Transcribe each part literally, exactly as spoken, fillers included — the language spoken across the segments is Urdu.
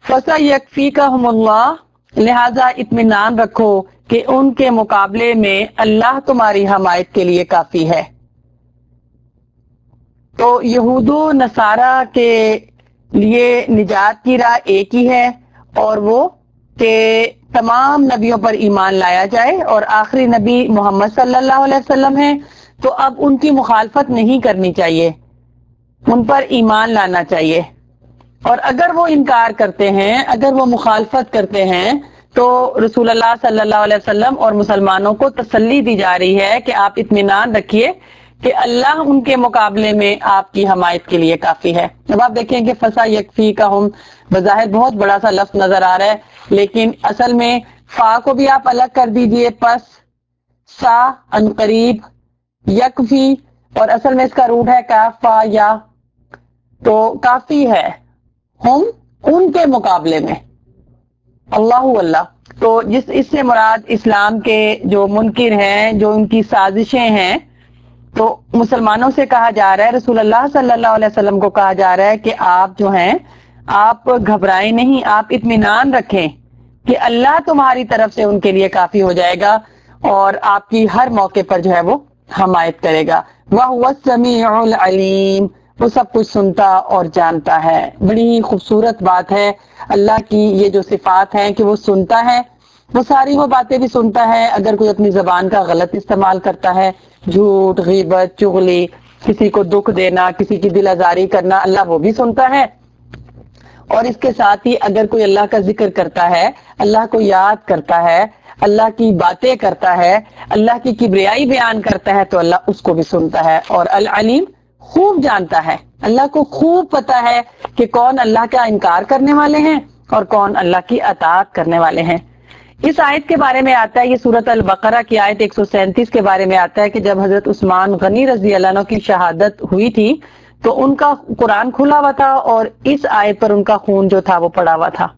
فَسَيَكْفِيكَهُمُ اللَّهُ، لہذا اطمینان رکھو کہ ان کے مقابلے میں اللہ تمہاری حمایت کے لیے کافی ہے۔ تو یہود و نصارہ کے لیے نجات کی راہ ایک ہی ہے، اور وہ کہ تمام نبیوں پر ایمان لایا جائے، اور آخری نبی محمد صلی اللہ علیہ وسلم ہیں، تو اب ان کی مخالفت نہیں کرنی چاہیے، ان پر ایمان لانا چاہیے۔ اور اگر وہ انکار کرتے ہیں، اگر وہ مخالفت کرتے ہیں، تو رسول اللہ صلی اللہ علیہ وسلم اور مسلمانوں کو تسلی دی جا رہی ہے کہ آپ اطمینان رکھیے کہ اللہ ان کے مقابلے میں آپ کی حمایت کے لیے کافی ہے۔ اب آپ دیکھیں کہ فسا یکفی کا ہم بظاہر بہت بڑا سا لفظ نظر آ رہا ہے، لیکن اصل میں فا کو بھی آپ الگ کر دیجئے، پس سا ان قریب یکفی، اور اصل میں اس کا روٹ ہے کاف فا یا، تو کافی ہے ہم ان کے مقابلے میں، اللہ اللہ۔ تو جس اس سے مراد اسلام کے جو منکر ہیں، جو ان کی سازشیں ہیں، تو مسلمانوں سے کہا جا رہا ہے، رسول اللہ صلی اللہ علیہ وسلم کو کہا جا رہا ہے کہ آپ جو ہیں آپ گھبرائیں نہیں، آپ اطمینان رکھیں کہ اللہ تمہاری طرف سے ان کے لیے کافی ہو جائے گا، اور آپ کی ہر موقع پر جو ہے وہ حمایت کرے گا۔ وَهُوَ السَّمِيعُ الْعَلِيمُ، وہ سب کچھ سنتا اور جانتا ہے۔ بڑی ہی خوبصورت بات ہے اللہ کی یہ جو صفات ہیں کہ وہ سنتا ہے، وہ ساری وہ باتیں بھی سنتا ہے۔ اگر کوئی اپنی زبان کا غلط استعمال کرتا ہے، جھوٹ، غیبت، چغلی، کسی کو دکھ دینا، کسی کی دل آزاری کرنا، اللہ وہ بھی سنتا ہے۔ اور اس کے ساتھ ہی اگر کوئی اللہ کا ذکر کرتا ہے، اللہ کو یاد کرتا ہے، اللہ کی باتیں کرتا ہے، اللہ کی کبریائی بیان کرتا ہے، تو اللہ اس کو بھی سنتا ہے۔ اور العلیم، خوب جانتا ہے، اللہ کو خوب پتا ہے کہ کون اللہ کا انکار کرنے والے ہیں اور کون اللہ کی اطاعت کرنے والے ہیں۔ اس آیت کے بارے میں آتا ہے، یہ سورۃ البقرہ کی آیت ایک سو سینتیس کے بارے میں آتا ہے کہ جب حضرت عثمان غنی رضی اللہ عنہ کی شہادت ہوئی تھی تو ان کا قرآن کھلا ہوا تھا، اور اس آیت پر ان کا خون جو تھا وہ پڑا ہوا تھا۔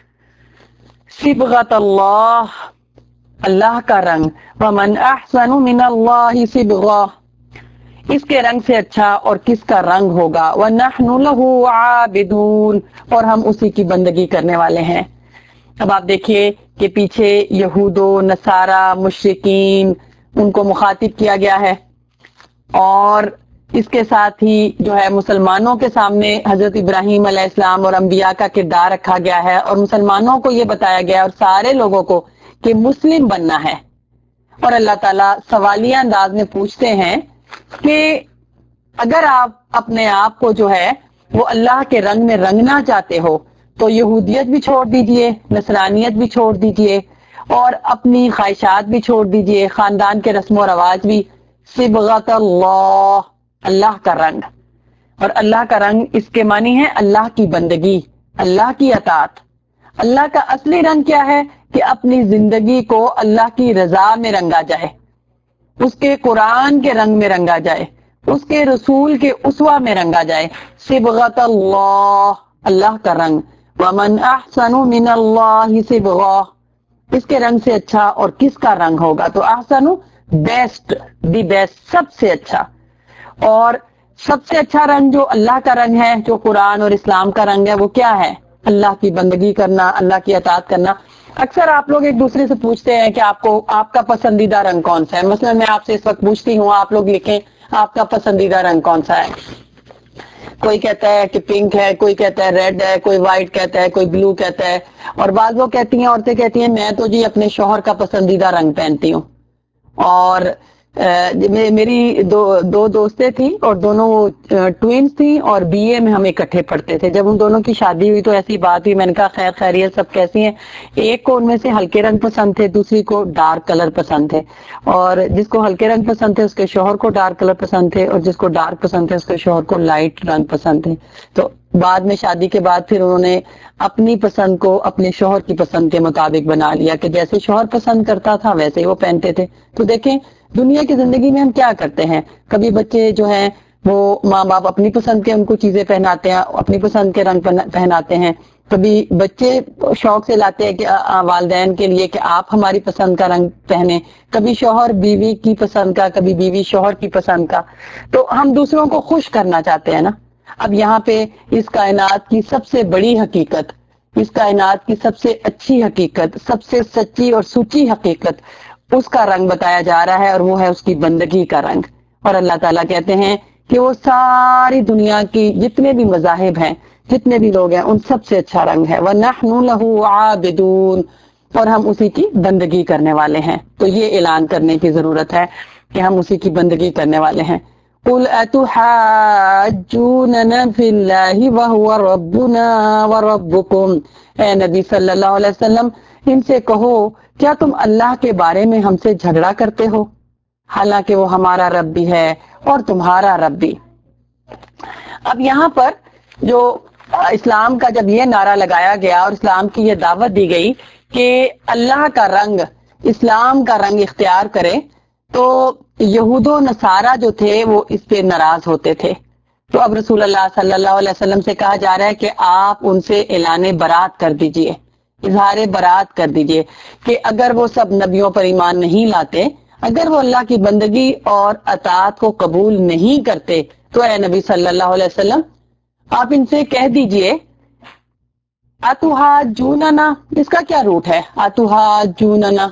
صبغۃ اللہ، اللہ کا رنگ، ومن احسن من اللہ صبغہ، اس کے رنگ سے اچھا اور کس کا رنگ ہوگا، وَنَحْنُ لَهُ عَابِدُونَ، اور ہم اسی کی بندگی کرنے والے ہیں۔ اب آپ دیکھیے کہ پیچھے یہود و نصارہ مشرکین ان کو مخاطب کیا گیا ہے، اور اس کے ساتھ ہی جو ہے مسلمانوں کے سامنے حضرت ابراہیم علیہ السلام اور انبیاء کا کردار رکھا گیا ہے، اور مسلمانوں کو یہ بتایا گیا ہے اور سارے لوگوں کو کہ مسلم بننا ہے۔ اور اللہ تعالیٰ سوالیہ انداز میں پوچھتے ہیں کہ اگر آپ اپنے آپ کو جو ہے وہ اللہ کے رنگ میں رنگنا چاہتے ہو تو یہودیت بھی چھوڑ دیجئے، نصرانیت بھی چھوڑ دیجئے، اور اپنی خواہشات بھی چھوڑ دیجئے، خاندان کے رسم و رواج بھی۔ صبغۃ اللہ، اللہ کا رنگ، اور اللہ کا رنگ اس کے معنی ہے اللہ کی بندگی، اللہ کی اطاعت۔ اللہ کا اصلی رنگ کیا ہے کہ اپنی زندگی کو اللہ کی رضا میں رنگا جائے، اس کے قرآن کے رنگ میں رنگا جائے، اس کے رسول کے اسوہ میں رنگا جائے۔ صبغۃ اللہ، اللہ کا رنگ، ومن احسن من اللہ صبغہ، اس کے رنگ سے اچھا اور کس کا رنگ ہوگا، تو احسن بیسٹ، دی بیسٹ، سب سے اچھا۔ اور سب سے اچھا رنگ جو اللہ کا رنگ ہے، جو قرآن اور اسلام کا رنگ ہے، وہ کیا ہے؟ اللہ کی بندگی کرنا، اللہ کی اطاعت کرنا۔ اکثر آپ لوگ ایک دوسرے سے پوچھتے ہیں کہ آپ کو آپ کا پسندیدہ رنگ کون سا ہے۔ مثلا میں آپ سے اس وقت پوچھتی ہوں، آپ لوگ لکھیں آپ کا پسندیدہ رنگ کون سا ہے۔ کوئی کہتا ہے کہ پنک ہے، کوئی کہتا ہے ریڈ ہے، کوئی وائٹ کہتا ہے، کوئی بلو کہتا ہے، اور بعض لوگ کہتی ہیں، عورتیں کہتی ہیں میں تو جی اپنے شوہر کا پسندیدہ رنگ پہنتی ہوں۔ اور میری دو دو دوستیں تھیں اور دونوں ٹوینز تھیں، اور بی اے میں ہم اکٹھے پڑھتے تھے۔ جب ان دونوں کی شادی ہوئی تو ایسی بات ہوئی، میں نے کہا خیر خیریت، سب کیسی ہیں؟ ایک کو ان میں سے ہلکے رنگ پسند تھے، دوسری کو ڈارک کلر پسند تھے، اور جس کو ہلکے رنگ پسند تھے اس کے شوہر کو ڈارک کلر پسند تھے، اور جس کو ڈارک پسند تھے اس کے شوہر کو لائٹ رنگ پسند تھے۔ تو بعد میں شادی کے بعد پھر انہوں نے اپنی پسند کو اپنے شوہر کی پسند کے مطابق بنا لیا کہ جیسے شوہر پسند کرتا تھا ویسے ہی وہ پہنتے تھے۔ تو دیکھیں دنیا کی زندگی میں ہم کیا کرتے ہیں، کبھی بچے جو ہیں وہ ماں باپ اپنی پسند کے ان کو چیزیں پہناتے ہیں، اپنی پسند کے رنگ پہناتے ہیں، کبھی بچے شوق سے لاتے ہیں کہ والدین کے لیے کہ آپ ہماری پسند کا رنگ پہنیں، کبھی شوہر بیوی کی پسند کا، کبھی بیوی شوہر کی پسند کا۔ تو ہم دوسروں کو خوش کرنا چاہتے ہیں نا۔ اب یہاں پہ اس کائنات کی سب سے بڑی حقیقت اس کائنات کی سب سے اچھی حقیقت، سب سے سچی اور سچی حقیقت، اس کا رنگ بتایا جا رہا ہے، اور وہ ہے اس کی بندگی کا رنگ۔ اور اللہ تعالیٰ کہتے ہیں کہ وہ ساری دنیا کی جتنے بھی مذاہب ہیں، جتنے بھی لوگ ہیں، ان سب سے اچھا رنگ ہے۔ وَنَحْنُ لَهُ عَابِدُونَ، اور ہم اسی کی بندگی کرنے والے ہیں۔ تو یہ اعلان کرنے کی ضرورت ہے کہ ہم اسی کی بندگی کرنے والے ہیں۔ قُلْ أَتُحَاجُّونَنَا فِي اللَّهِ وَهُوَ رَبُّنَا وَرَبُّكُمْ، اے نبی صلی اللہ علیہ وسلم ان سے کہو کیا تم اللہ کے بارے میں ہم سے جھگڑا کرتے ہو، حالانکہ وہ ہمارا رب بھی ہے اور تمہارا رب بھی۔ اب یہاں پر جو اسلام کا جب یہ نعرہ لگایا گیا اور اسلام کی یہ دعوت دی گئی کہ اللہ کا رنگ، اسلام کا رنگ اختیار کرے، تو یہود و نصارہ جو تھے وہ اس پہ ناراض ہوتے تھے۔ تو اب رسول اللہ صلی اللہ علیہ وسلم سے کہا جا رہا ہے کہ آپ ان سے اعلان برات کر دیجئے، اظہار برات کر دیجئے کہ اگر وہ سب نبیوں پر ایمان نہیں لاتے، اگر وہ اللہ کی بندگی اور اطاعت کو قبول نہیں کرتے، تو اے نبی صلی اللہ علیہ وسلم آپ ان سے کہہ دیجئے اتحاجوننا، اس کا کیا روٹ ہے؟ اتحاجوننا،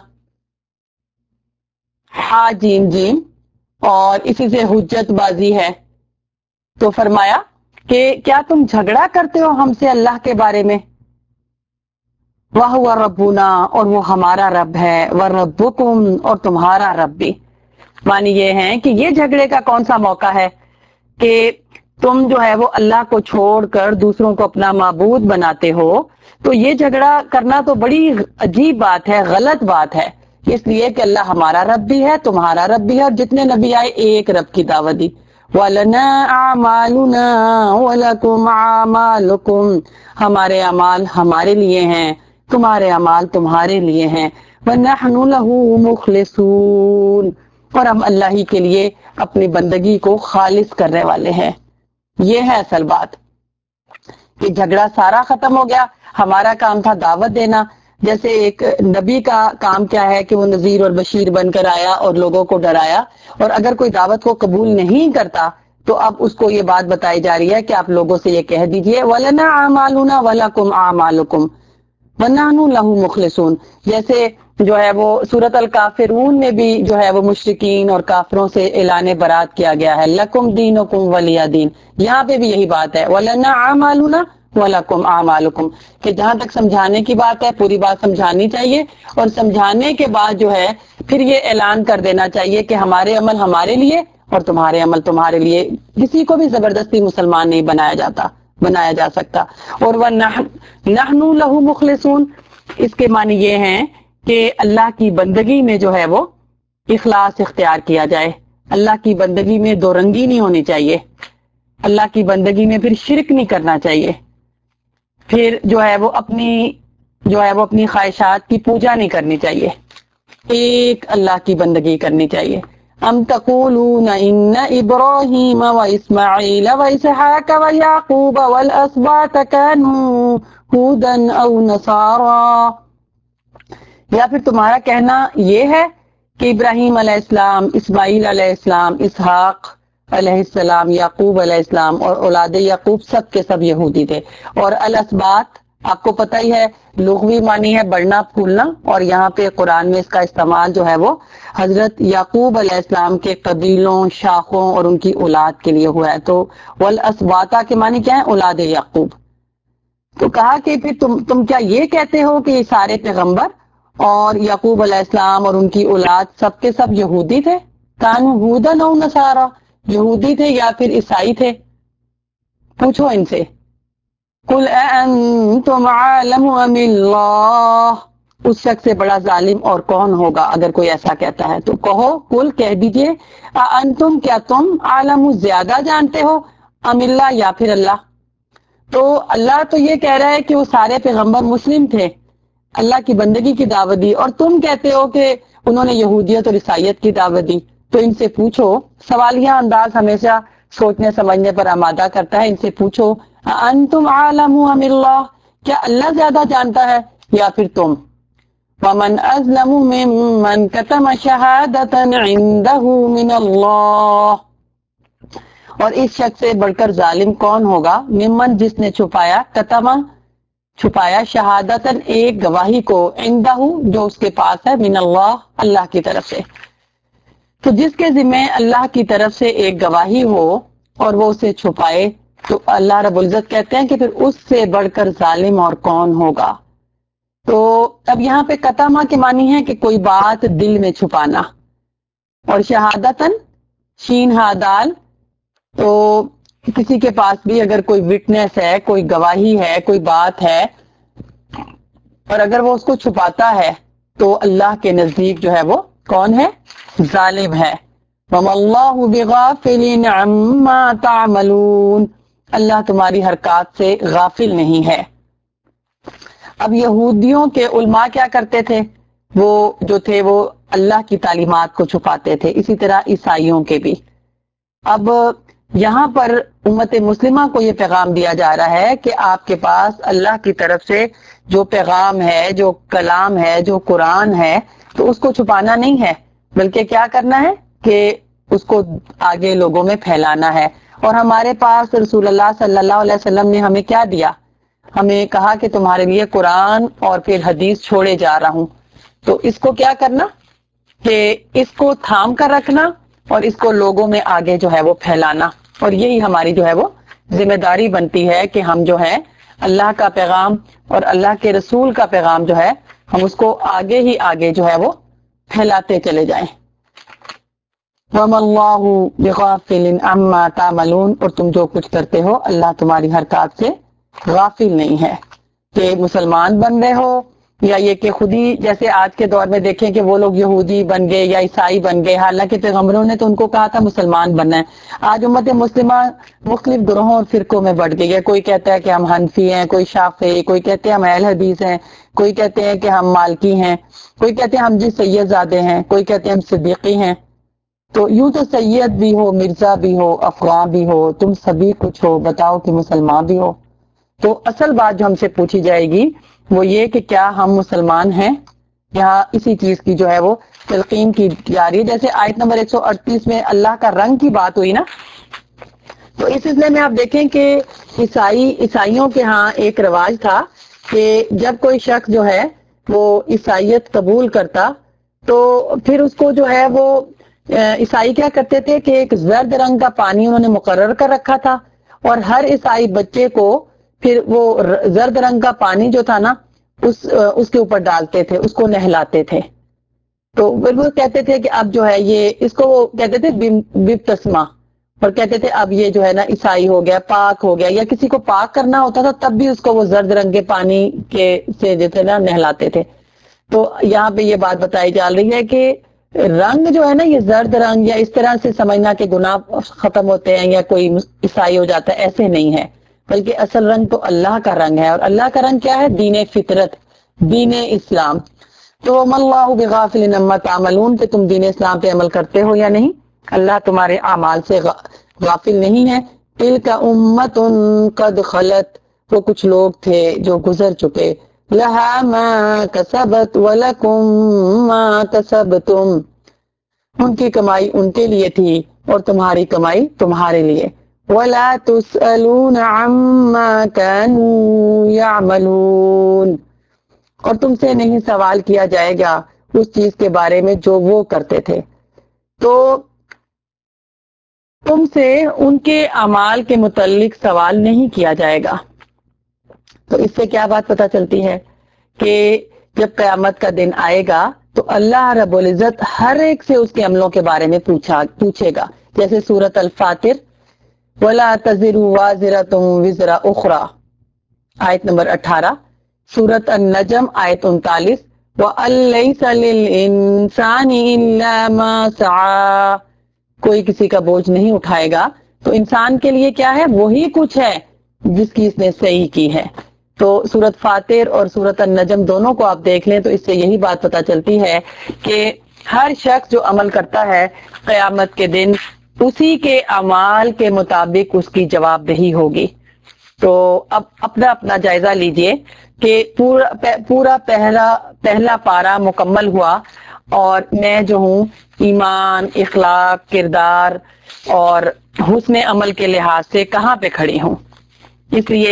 ہا جیم جیم، اور اسی سے حجت بازی ہے۔ تو فرمایا کہ کیا تم جھگڑا کرتے ہو ہم سے اللہ کے بارے میں؟ وَهُوَ رَبُّنَا، اور وہ ہمارا رب ہے، وَرَبُّكُمْ، اور تمہارا رب بھی۔ معنی یہ ہے کہ یہ جھگڑے کا کون سا موقع ہے کہ تم جو ہے وہ اللہ کو چھوڑ کر دوسروں کو اپنا معبود بناتے ہو؟ تو یہ جھگڑا کرنا تو بڑی عجیب بات ہے، غلط بات ہے، اس لیے کہ اللہ ہمارا رب بھی ہے، تمہارا رب بھی ہے، اور جتنے نبی آئے ایک رب کی دعوت دی۔ وَلَنَا أَعْمَالُنَا وَلَكُمْ أَعْمَالُكُمْ، ہمارے اعمال ہمارے لیے ہیں، تمہارے اعمال تمہارے لیے ہیں۔ وَنَحْنُ لَهُ مُخْلِصُونَ، اور ہم اللہ ہی کے لیے اپنی بندگی کو خالص کرنے والے ہیں۔ یہ ہے اصل بات کہ جھگڑا سارا ختم ہو گیا، ہمارا کام تھا دعوت دینا۔ جیسے ایک نبی کا کام کیا ہے کہ وہ نذیر اور بشیر بن کر آیا اور لوگوں کو ڈرایا، اور اگر کوئی دعوت کو قبول نہیں کرتا تو اب اس کو یہ بات بتائی جا رہی ہے کہ آپ لوگوں سے یہ کہہ دیجئے وَلَنَا أَعْمَالُنَا وَلَكُمْ أَعْمَالُكُمْ وَنَحْنُ لَهُ مُخْلِصُونَ۔ جیسے جو ہے وہ سورۃ الکافرون میں بھی جو ہے وہ مشرکین اور کافروں سے اعلان برات کیا گیا ہے، لَكُمْ دِينُكُمْ وَلِيَ دِينِ، یہاں پہ بھی یہی بات ہے، وَلَنَا أَعْمَالُنَا وَلَكُمْ أَعْمَالُكُمْ، کہ جہاں تک سمجھانے کی بات ہے پوری بات سمجھانی چاہیے، اور سمجھانے کے بعد جو ہے پھر یہ اعلان کر دینا چاہیے کہ ہمارے عمل ہمارے لیے اور تمہارے عمل تمہارے لیے۔ کسی کو بھی زبردستی مسلمان نہیں بنایا جاتا، بنایا جا سکتا۔ اور وَنَحْنُ لَهُ مُخْلِصُونَ، اس کے معنی یہ ہیں کہ اللہ کی بندگی میں جو ہے وہ اخلاص اختیار کیا جائے، اللہ کی بندگی میں دو رنگی نہیں ہونی چاہیے، اللہ کی بندگی میں پھر شرک نہیں کرنا چاہیے، پھر جو ہے وہ اپنی جو ہے وہ اپنی خواہشات کی پوجا نہیں کرنی چاہیے، ایک اللہ کی بندگی کرنی چاہیے۔ ام تقولون ان ابراہیم و اسماعیل و اسحاق و یعقوب والاسباط كانوا هودا او نصارا، یا پھر تمہارا کہنا یہ ہے کہ ابراہیم علیہ السلام، اسماعیل علیہ السلام، اسحاق علیہ السلام، یعقوب علیہ السلام اور اولاد یعقوب سب کے سب یہودی تھے۔ اور الاسباط آپ کو پتہ ہی ہے لغوی معنی ہے بڑھنا پھولنا، اور یہاں پہ قرآن میں اس کا استعمال جو ہے وہ حضرت یعقوب علیہ السلام کے قبیلوں، شاخوں اور ان کی اولاد کے لیے ہوا ہے۔ تو والاسباطہ کے معنی کیا ہے؟ اولاد یعقوب۔ تو کہا کہ پھر تم تم کیا یہ کہتے ہو کہ یہ سارے پیغمبر اور یعقوب علیہ السلام اور ان کی اولاد سب کے سب یہودی تھے؟ کانوا ہودن او نصارا، یہودی تھے یا پھر عیسائی تھے؟ پوچھو ان سے۔ قل اانتم عالم ام اللہ، اس شخص سے بڑا ظالم اور کون ہوگا اگر کوئی ایسا کہتا ہے۔ تو کہو، قل کہہ دیجئے، انتم کیا تم عالم زیادہ جانتے ہو، ام اللہ یا پھر اللہ۔ تو اللہ تو یہ کہہ رہا ہے کہ وہ سارے پیغمبر مسلم تھے، اللہ کی بندگی کی دعوت دی، اور تم کہتے ہو کہ انہوں نے یہودیت اور عیسائیت کی دعوت دی۔ تو ان سے پوچھو، سوالیہ انداز ہمیشہ سوچنے سمجھنے پر آمادہ کرتا ہے، ان سے پوچھو انتم عالم ام اللہ، کیا اللہ زیادہ جانتا ہے یا پھر تم؟ ومن ازلم ممن کتم شہادۃ عنده من اللہ، اور اس شخص سے بڑھ کر ظالم کون ہوگا، ممن جس نے چھپایا، کتما چھپایا شہادتن ایک گواہی کو عندہ جو اس کے پاس ہے من اللہ اللہ کی طرف سے. تو جس کے ذمہ اللہ کی طرف سے ایک گواہی ہو اور وہ اسے چھپائے تو اللہ رب العزت کہتے ہیں کہ پھر اس سے بڑھ کر ظالم اور کون ہوگا. تو اب یہاں پہ قطعہ کے معنی ہے کہ کوئی بات دل میں چھپانا، اور شہادتن شین ہا دال، تو کسی کے پاس بھی اگر کوئی وٹنس ہے، کوئی گواہی ہے، کوئی بات ہے اور اگر وہ اس کو چھپاتا ہے تو اللہ کے نزدیک جو ہے وہ کون ہے؟ ظالم ہے. وَمَا اللَّهُ بِغَافِلٍ عَمَّا تَعْمَلُونَ، اللہ تمہاری حرکات سے غافل نہیں ہے. اب یہودیوں کے علماء کیا کرتے تھے؟ وہ جو تھے وہ اللہ کی تعلیمات کو چھپاتے تھے، اسی طرح عیسائیوں کے بھی. اب یہاں پر امت مسلمہ کو یہ پیغام دیا جا رہا ہے کہ آپ کے پاس اللہ کی طرف سے جو پیغام ہے، جو کلام ہے، جو قرآن ہے، تو اس کو چھپانا نہیں ہے، بلکہ کیا کرنا ہے کہ اس کو آگے لوگوں میں پھیلانا ہے. اور ہمارے پاس رسول اللہ صلی اللہ علیہ وسلم نے ہمیں کیا دیا؟ ہمیں کہا کہ تمہارے لیے قرآن اور پھر حدیث چھوڑے جا رہا ہوں. تو اس کو کیا کرنا کہ اس کو تھام کر رکھنا اور اس کو لوگوں میں آگے جو ہے وہ پھیلانا. اور یہی ہماری جو ہے وہ ذمہ داری بنتی ہے کہ ہم جو ہے اللہ کا پیغام اور اللہ کے رسول کا پیغام جو ہے ہم اس کو آگے ہی آگے جو ہے وہ پھیلاتے چلے جائیں. وَمَا اللَّهُ بِغَافِلٍ عَمَّا تَعْمَلُونَ، اور تم جو کچھ کرتے ہو اللہ تمہاری حرکات سے غافل نہیں ہے. کہ مسلمان بن رہے ہو یا یہ کہ خود ہی جیسے آج کے دور میں دیکھیں کہ وہ لوگ یہودی بن گئے یا عیسائی بن گئے، حالانکہ پیغمبروں نے تو ان کو کہا تھا مسلمان بننا ہے. آج امت مسلمہ مختلف گروہوں اور فرقوں میں بڑھ گئی ہے. کوئی کہتا ہے کہ ہم حنفی ہیں، کوئی شافعی، کوئی کہتے ہیں ہم اہل حدیث ہیں، کوئی کہتے ہیں کہ ہم مالکی ہیں، کوئی کہتے ہیں ہم جی سید زادے ہیں، کوئی کہتے ہیں ہم صدیقی ہیں. تو یوں تو سید بھی ہو، مرزا بھی ہو، افغان بھی ہو، تم سبھی کچھ ہو، بتاؤ کہ مسلمان بھی ہو. تو اصل بات جو ہم سے پوچھی جائے گی وہ یہ کہ کیا ہم مسلمان ہیں؟ یہاں اسی چیز کی جو ہے وہ تلقین کی جا رہی ہے. جیسے آیت نمبر ایک سو اڑتیس میں اللہ کا رنگ کی بات ہوئی نا، تو اس سلسلے میں آپ دیکھیں کہ عیسائی عیسائیوں کے ہاں ایک رواج تھا کہ جب کوئی شخص جو ہے وہ عیسائیت قبول کرتا تو پھر اس کو جو ہے وہ عیسائی کیا کرتے تھے کہ ایک زرد رنگ کا پانی انہوں نے مقرر کر رکھا تھا، اور ہر عیسائی بچے کو پھر وہ زرد رنگ کا پانی جو تھا نا اس اس کے اوپر ڈالتے تھے، اس کو نہلاتے تھے. تو وہ کہتے تھے کہ اب جو ہے یہ اس کو وہ کہتے تھے بپتسمہ، اور کہتے تھے اب یہ جو ہے نا عیسائی ہو گیا، پاک ہو گیا. یا کسی کو پاک کرنا ہوتا تھا تب بھی اس کو وہ زرد رنگ کے پانی کے سے جو تھے نا نہلاتے تھے. تو یہاں پہ یہ بات بتائی جا رہی ہے کہ رنگ جو ہے نا یہ زرد رنگ یا اس طرح سے سمجھنا کہ گناہ ختم ہوتے ہیں یا کوئی عیسائی ہو جاتا ہے، ایسے نہیں ہے، بلکہ اصل رنگ تو اللہ کا رنگ ہے. اور اللہ کا رنگ کیا ہے؟ دین فطرت، دین اسلام. تو وَمَا اللَّهُ بِغَافِلٍ عَمَّا تَعْمَلُونَ کہ تم دین اسلام پہ عمل کرتے ہو یا نہیں، اللہ تمہارے اعمال سے غافل نہیں ہے. تِلْكَ أُمَّةٌ قَدْ خَلَتْ، وہ کچھ لوگ تھے جو گزر چکے. لَهَا مَا كَسَبَتْ وَلَكُمْ مَا كَسَبْتُمْ، ان کی کمائی ان کے لیے تھی اور تمہاری کمائی تمہارے لیے. وَلَا تُسْأَلُونَ عَمَّا كَانُوا يَعْمَلُونَ، اور تم سے نہیں سوال کیا جائے گا اس چیز کے بارے میں جو وہ کرتے تھے. تو تم سے ان کے اعمال کے متعلق سوال نہیں کیا جائے گا. تو اس سے کیا بات پتہ چلتی ہے کہ جب قیامت کا دن آئے گا تو اللہ رب العزت ہر ایک سے اس کے عملوں کے بارے میں پوچھا پوچھے گا. جیسے سورۃ الفاطر وَلَا تَزِرُ وَازِرَةٌ وِزْرَ أُخْرَى آیت نمبر اٹھارہ، سورۃ النجم آیت انتالیس، وَأَن لَّيْسَ لِلْإِنسَانِ إِلَّا مَا سَعَىٰ، کوئی کسی کا بوجھ نہیں اٹھائے گا. تو انسان کے لیے کیا ہے؟ وہی کچھ ہے جس کی اس نے صحیح کی ہے. تو سورۃ فاطر اور سورۃ النجم دونوں کو آپ دیکھ لیں تو اس سے یہی بات پتہ چلتی ہے کہ ہر شخص جو عمل کرتا ہے قیامت کے دن اسی کے اعمال کے مطابق اس کی جواب دہی ہوگی. تو اب اپنا اپنا جائزہ لیجئے کہ پورا پورا پہلا پہلا پارا مکمل ہوا اور میں جو ہوں ایمان، اخلاق، کردار اور حسن عمل کے لحاظ سے کہاں پہ کھڑی ہوں. اس لیے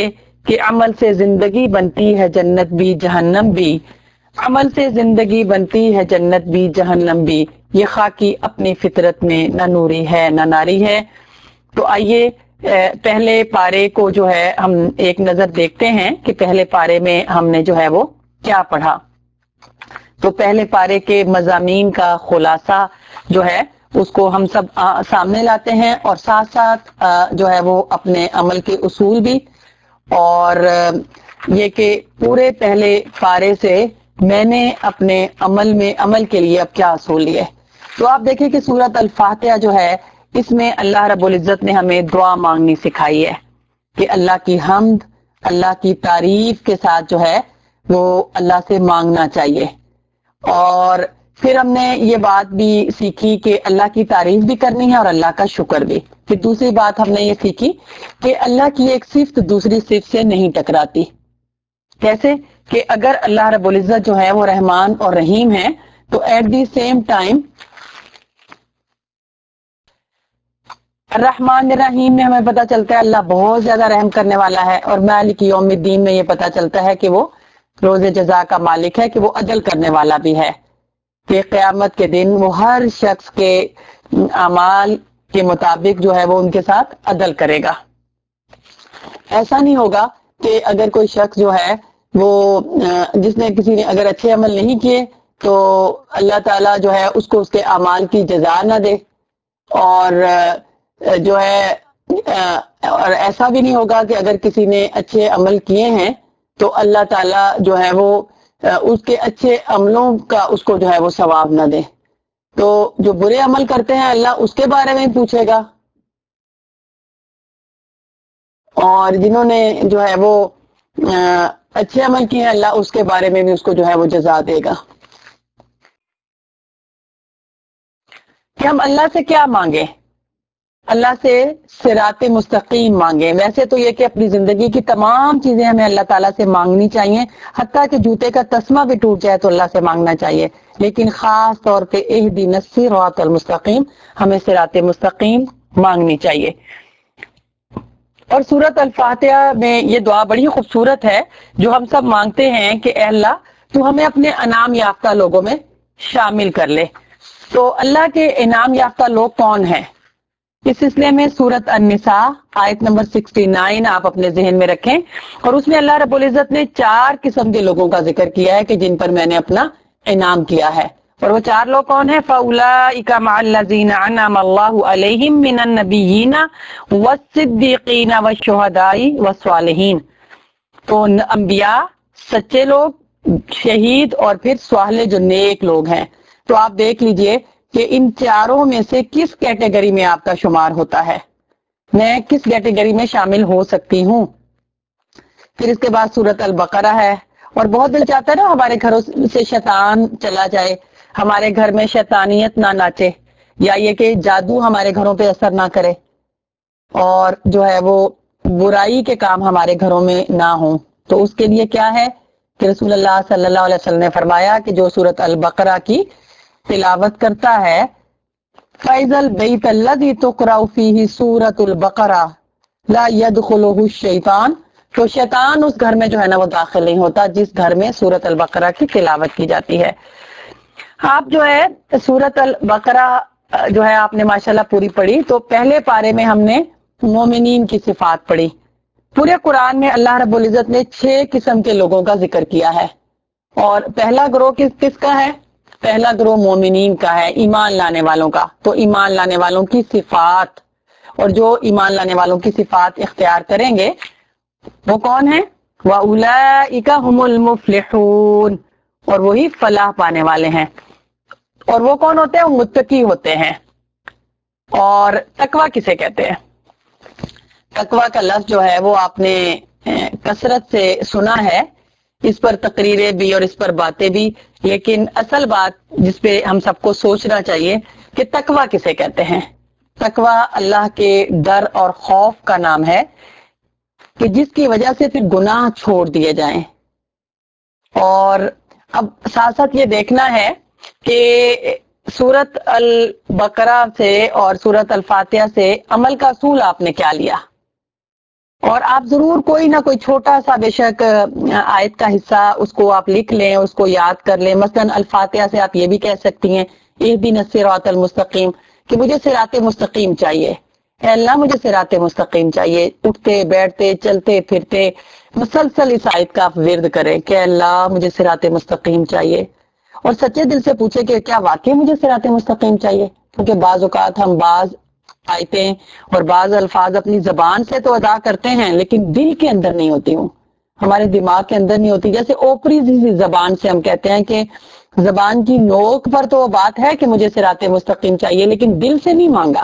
کہ عمل سے زندگی بنتی ہے جنت بھی جہنم بھی، عمل سے زندگی بنتی ہے جنت بھی جہنم بھی، یہ خاکی اپنی فطرت میں نہ نوری ہے نہ ناری ہے۔ تو آئیے پہلے پارے کو جو ہے ہم ایک نظر دیکھتے ہیں کہ پہلے پارے میں ہم نے جو ہے وہ کیا پڑھا۔ تو پہلے پارے کے مضامین کا خلاصہ جو ہے اس کو ہم سب سامنے لاتے ہیں، اور ساتھ ساتھ جو ہے وہ اپنے عمل کے اصول بھی، اور یہ کہ پورے پہلے پارے سے میں نے اپنے عمل میں عمل کے لیے اب کیا اصول لیے۔ تو آپ دیکھیں کہ سورۃ الفاتحہ جو ہے اس میں اللہ رب العزت نے ہمیں دعا مانگنی سکھائی ہے کہ اللہ کی حمد، اللہ کی تعریف کے ساتھ جو ہے وہ اللہ سے مانگنا چاہیے۔ اور پھر ہم نے یہ بات بھی سیکھی کہ اللہ کی تعریف بھی کرنی ہے اور اللہ کا شکر بھی۔ پھر دوسری بات ہم نے یہ سیکھی کہ اللہ کی ایک صفت دوسری صفت سے نہیں ٹکراتی۔ کیسے کہ اگر اللہ رب العزت جو ہے وہ رحمان اور رحیم ہے تو ایٹ دی سیم ٹائم الرحمن الرحیم میں ہمیں پتا چلتا ہے اللہ بہت زیادہ رحم کرنے والا ہے، اور مالک یوم الدین میں یہ پتا چلتا ہے کہ وہ روز جزا کا مالک ہے، کہ وہ عدل کرنے والا بھی ہے، کہ قیامت کے دن وہ ہر شخص کے اعمال کے مطابق جو ہے وہ ان کے ساتھ عدل کرے گا۔ ایسا نہیں ہوگا کہ اگر کوئی شخص جو ہے وہ جس نے کسی نے اگر اچھے عمل نہیں کیے تو اللہ تعالیٰ جو ہے اس کو اس کے اعمال کی جزا نہ دے، اور جو ہے اور ایسا بھی نہیں ہوگا کہ اگر کسی نے اچھے عمل کیے ہیں تو اللہ تعالیٰ جو ہے وہ اس کے اچھے عملوں کا اس کو جو ہے وہ ثواب نہ دے۔ تو جو برے عمل کرتے ہیں اللہ اس کے بارے میں پوچھے گا، اور جنہوں نے جو ہے وہ اچھے عمل کیے ہیں اللہ اس کے بارے میں بھی اس کو جو ہے وہ جزا دے گا۔ کہ ہم اللہ سے کیا مانگے؟ اللہ سے صراط مستقیم مانگے۔ ویسے تو یہ کہ اپنی زندگی کی تمام چیزیں ہمیں اللہ تعالیٰ سے مانگنی چاہیے، حتیٰ کہ جوتے کا تسمہ بھی ٹوٹ جائے تو اللہ سے مانگنا چاہیے، لیکن خاص طور پہ اہدنا الصراط المستقیم، ہمیں صراط مستقیم مانگنی چاہیے۔ اور سورۃ الفاتحہ میں یہ دعا بڑی خوبصورت ہے جو ہم سب مانگتے ہیں کہ اے اللہ تو ہمیں اپنے انعام یافتہ لوگوں میں شامل کر لے۔ تو اللہ کے انعام یافتہ لوگ کون ہیں؟ اس سلسلے میں سورۃ النساء آیت نمبر انسٹھ آپ اپنے ذہن میں رکھیں، اور اس میں اللہ رب العزت نے چار قسم کے لوگوں کا ذکر کیا ہے کہ جن پر میں نے اپنا انعام کیا ہے، اور وہ چار لوگ کون ہیں؟ فَأُولَٰئِكَ مَعَ الَّذِينَ أَنْعَمَ اللَّهُ عَلَيْهِم مِّنَ النَّبِيِّينَ وَالصِّدِّيقِينَ وَالشُّهَدَاءِ وَالصَّالِحِينَ۔ تو انبیاء، سچے لوگ، شہید، اور پھر صالح جو نیک لوگ ہیں۔ تو آپ دیکھ لیجئے کہ ان چاروں میں سے کس کیٹیگری میں آپ کا شمار ہوتا ہے، میں کس کیٹیگری میں شامل ہو سکتی ہوں۔ پھر اس کے بعد سورۃ البقرہ ہے، اور بہت دل چاہتا ہے نا ہمارے گھروں سے شیطان چلا جائے، ہمارے گھر میں شیطانیت نہ ناچے، یا یہ کہ جادو ہمارے گھروں پہ اثر نہ کرے، اور جو ہے وہ برائی کے کام ہمارے گھروں میں نہ ہوں۔ تو اس کے لیے کیا ہے کہ رسول اللہ صلی اللہ علیہ وسلم نے فرمایا کہ جو سورۃ البقرہ کی تلاوت کرتا ہے فَإِذَا الْبَيْتَ الَّذِي تُقْرَأُ فِيهِ سُورَةُ الْبَقَرَةِ لَا يَدْخُلُهُ الشَّيْطَانُ، تو شیطان اس گھر میں جو ہے نا وہ داخل نہیں ہوتا جس گھر میں سورۃ البقرہ کی تلاوت کی جاتی ہے۔ آپ جو ہے سورۃ البقرہ جو ہے آپ نے ماشاءاللہ پوری پڑھی، تو پہلے پارے میں ہم نے مومنین کی صفات پڑھی۔ پورے قرآن میں اللہ رب العزت نے چھ قسم کے لوگوں کا ذکر کیا ہے، اور پہلا گروہ کس کس کا ہے؟ پہلا گروہ مومنین کا ہے، ایمان لانے والوں کا۔ تو ایمان لانے والوں کی صفات، اور جو ایمان لانے والوں کی صفات اختیار کریں گے وہ کون ہیں؟ وَأُولَئِكَ هُمُ الْمُفْلِحُونَ، اور وہی فلاح پانے والے ہیں۔ اور وہ کون ہوتے ہیں؟ متقی ہوتے ہیں۔ اور تقویٰ کسے کہتے ہیں؟ تقویٰ کا لفظ جو ہے وہ آپ نے کثرت سے سنا ہے، اس پر تقریریں بھی اور اس پر باتیں بھی، لیکن اصل بات جس پہ ہم سب کو سوچنا چاہیے کہ تقویٰ کسے کہتے ہیں۔ تقویٰ اللہ کے ڈر اور خوف کا نام ہے کہ جس کی وجہ سے پھر گناہ چھوڑ دیے جائیں۔ اور اب ساتھ ساتھ یہ دیکھنا ہے کہ سورۃ البقرہ سے اور سورۃ الفاتحہ سے عمل کا اصول آپ نے کیا لیا۔ اور آپ ضرور کوئی نہ کوئی چھوٹا سا بے شک آیت کا حصہ اس کو آپ لکھ لیں، اس کو یاد کر لیں. مثلا الفاتحہ سے آپ یہ بھی کہہ سکتی ہیں اہدنا الصراط المستقیم، کہ مجھے صراط مستقیم چاہیے، اے اللہ مجھے صراط مستقیم چاہیے. اٹھتے بیٹھتے چلتے پھرتے مسلسل اس آیت کا آپ ورد کریں کہ اللہ مجھے صراط مستقیم چاہیے، اور سچے دل سے پوچھے کہ کیا واقعی مجھے صراط مستقیم چاہیے. کیونکہ بعض اوقات ہم بعض آیتیں اور بعض الفاظ اپنی زبان سے تو ادا کرتے ہیں لیکن دل کے اندر نہیں ہوتی ہوں، ہمارے دماغ کے اندر نہیں ہوتی. جیسے اوپری سی زبان سے ہم کہتے ہیں کہ زبان کی نوک پر تو وہ بات ہے کہ مجھے صراط مستقیم چاہیے، لیکن دل سے نہیں مانگا.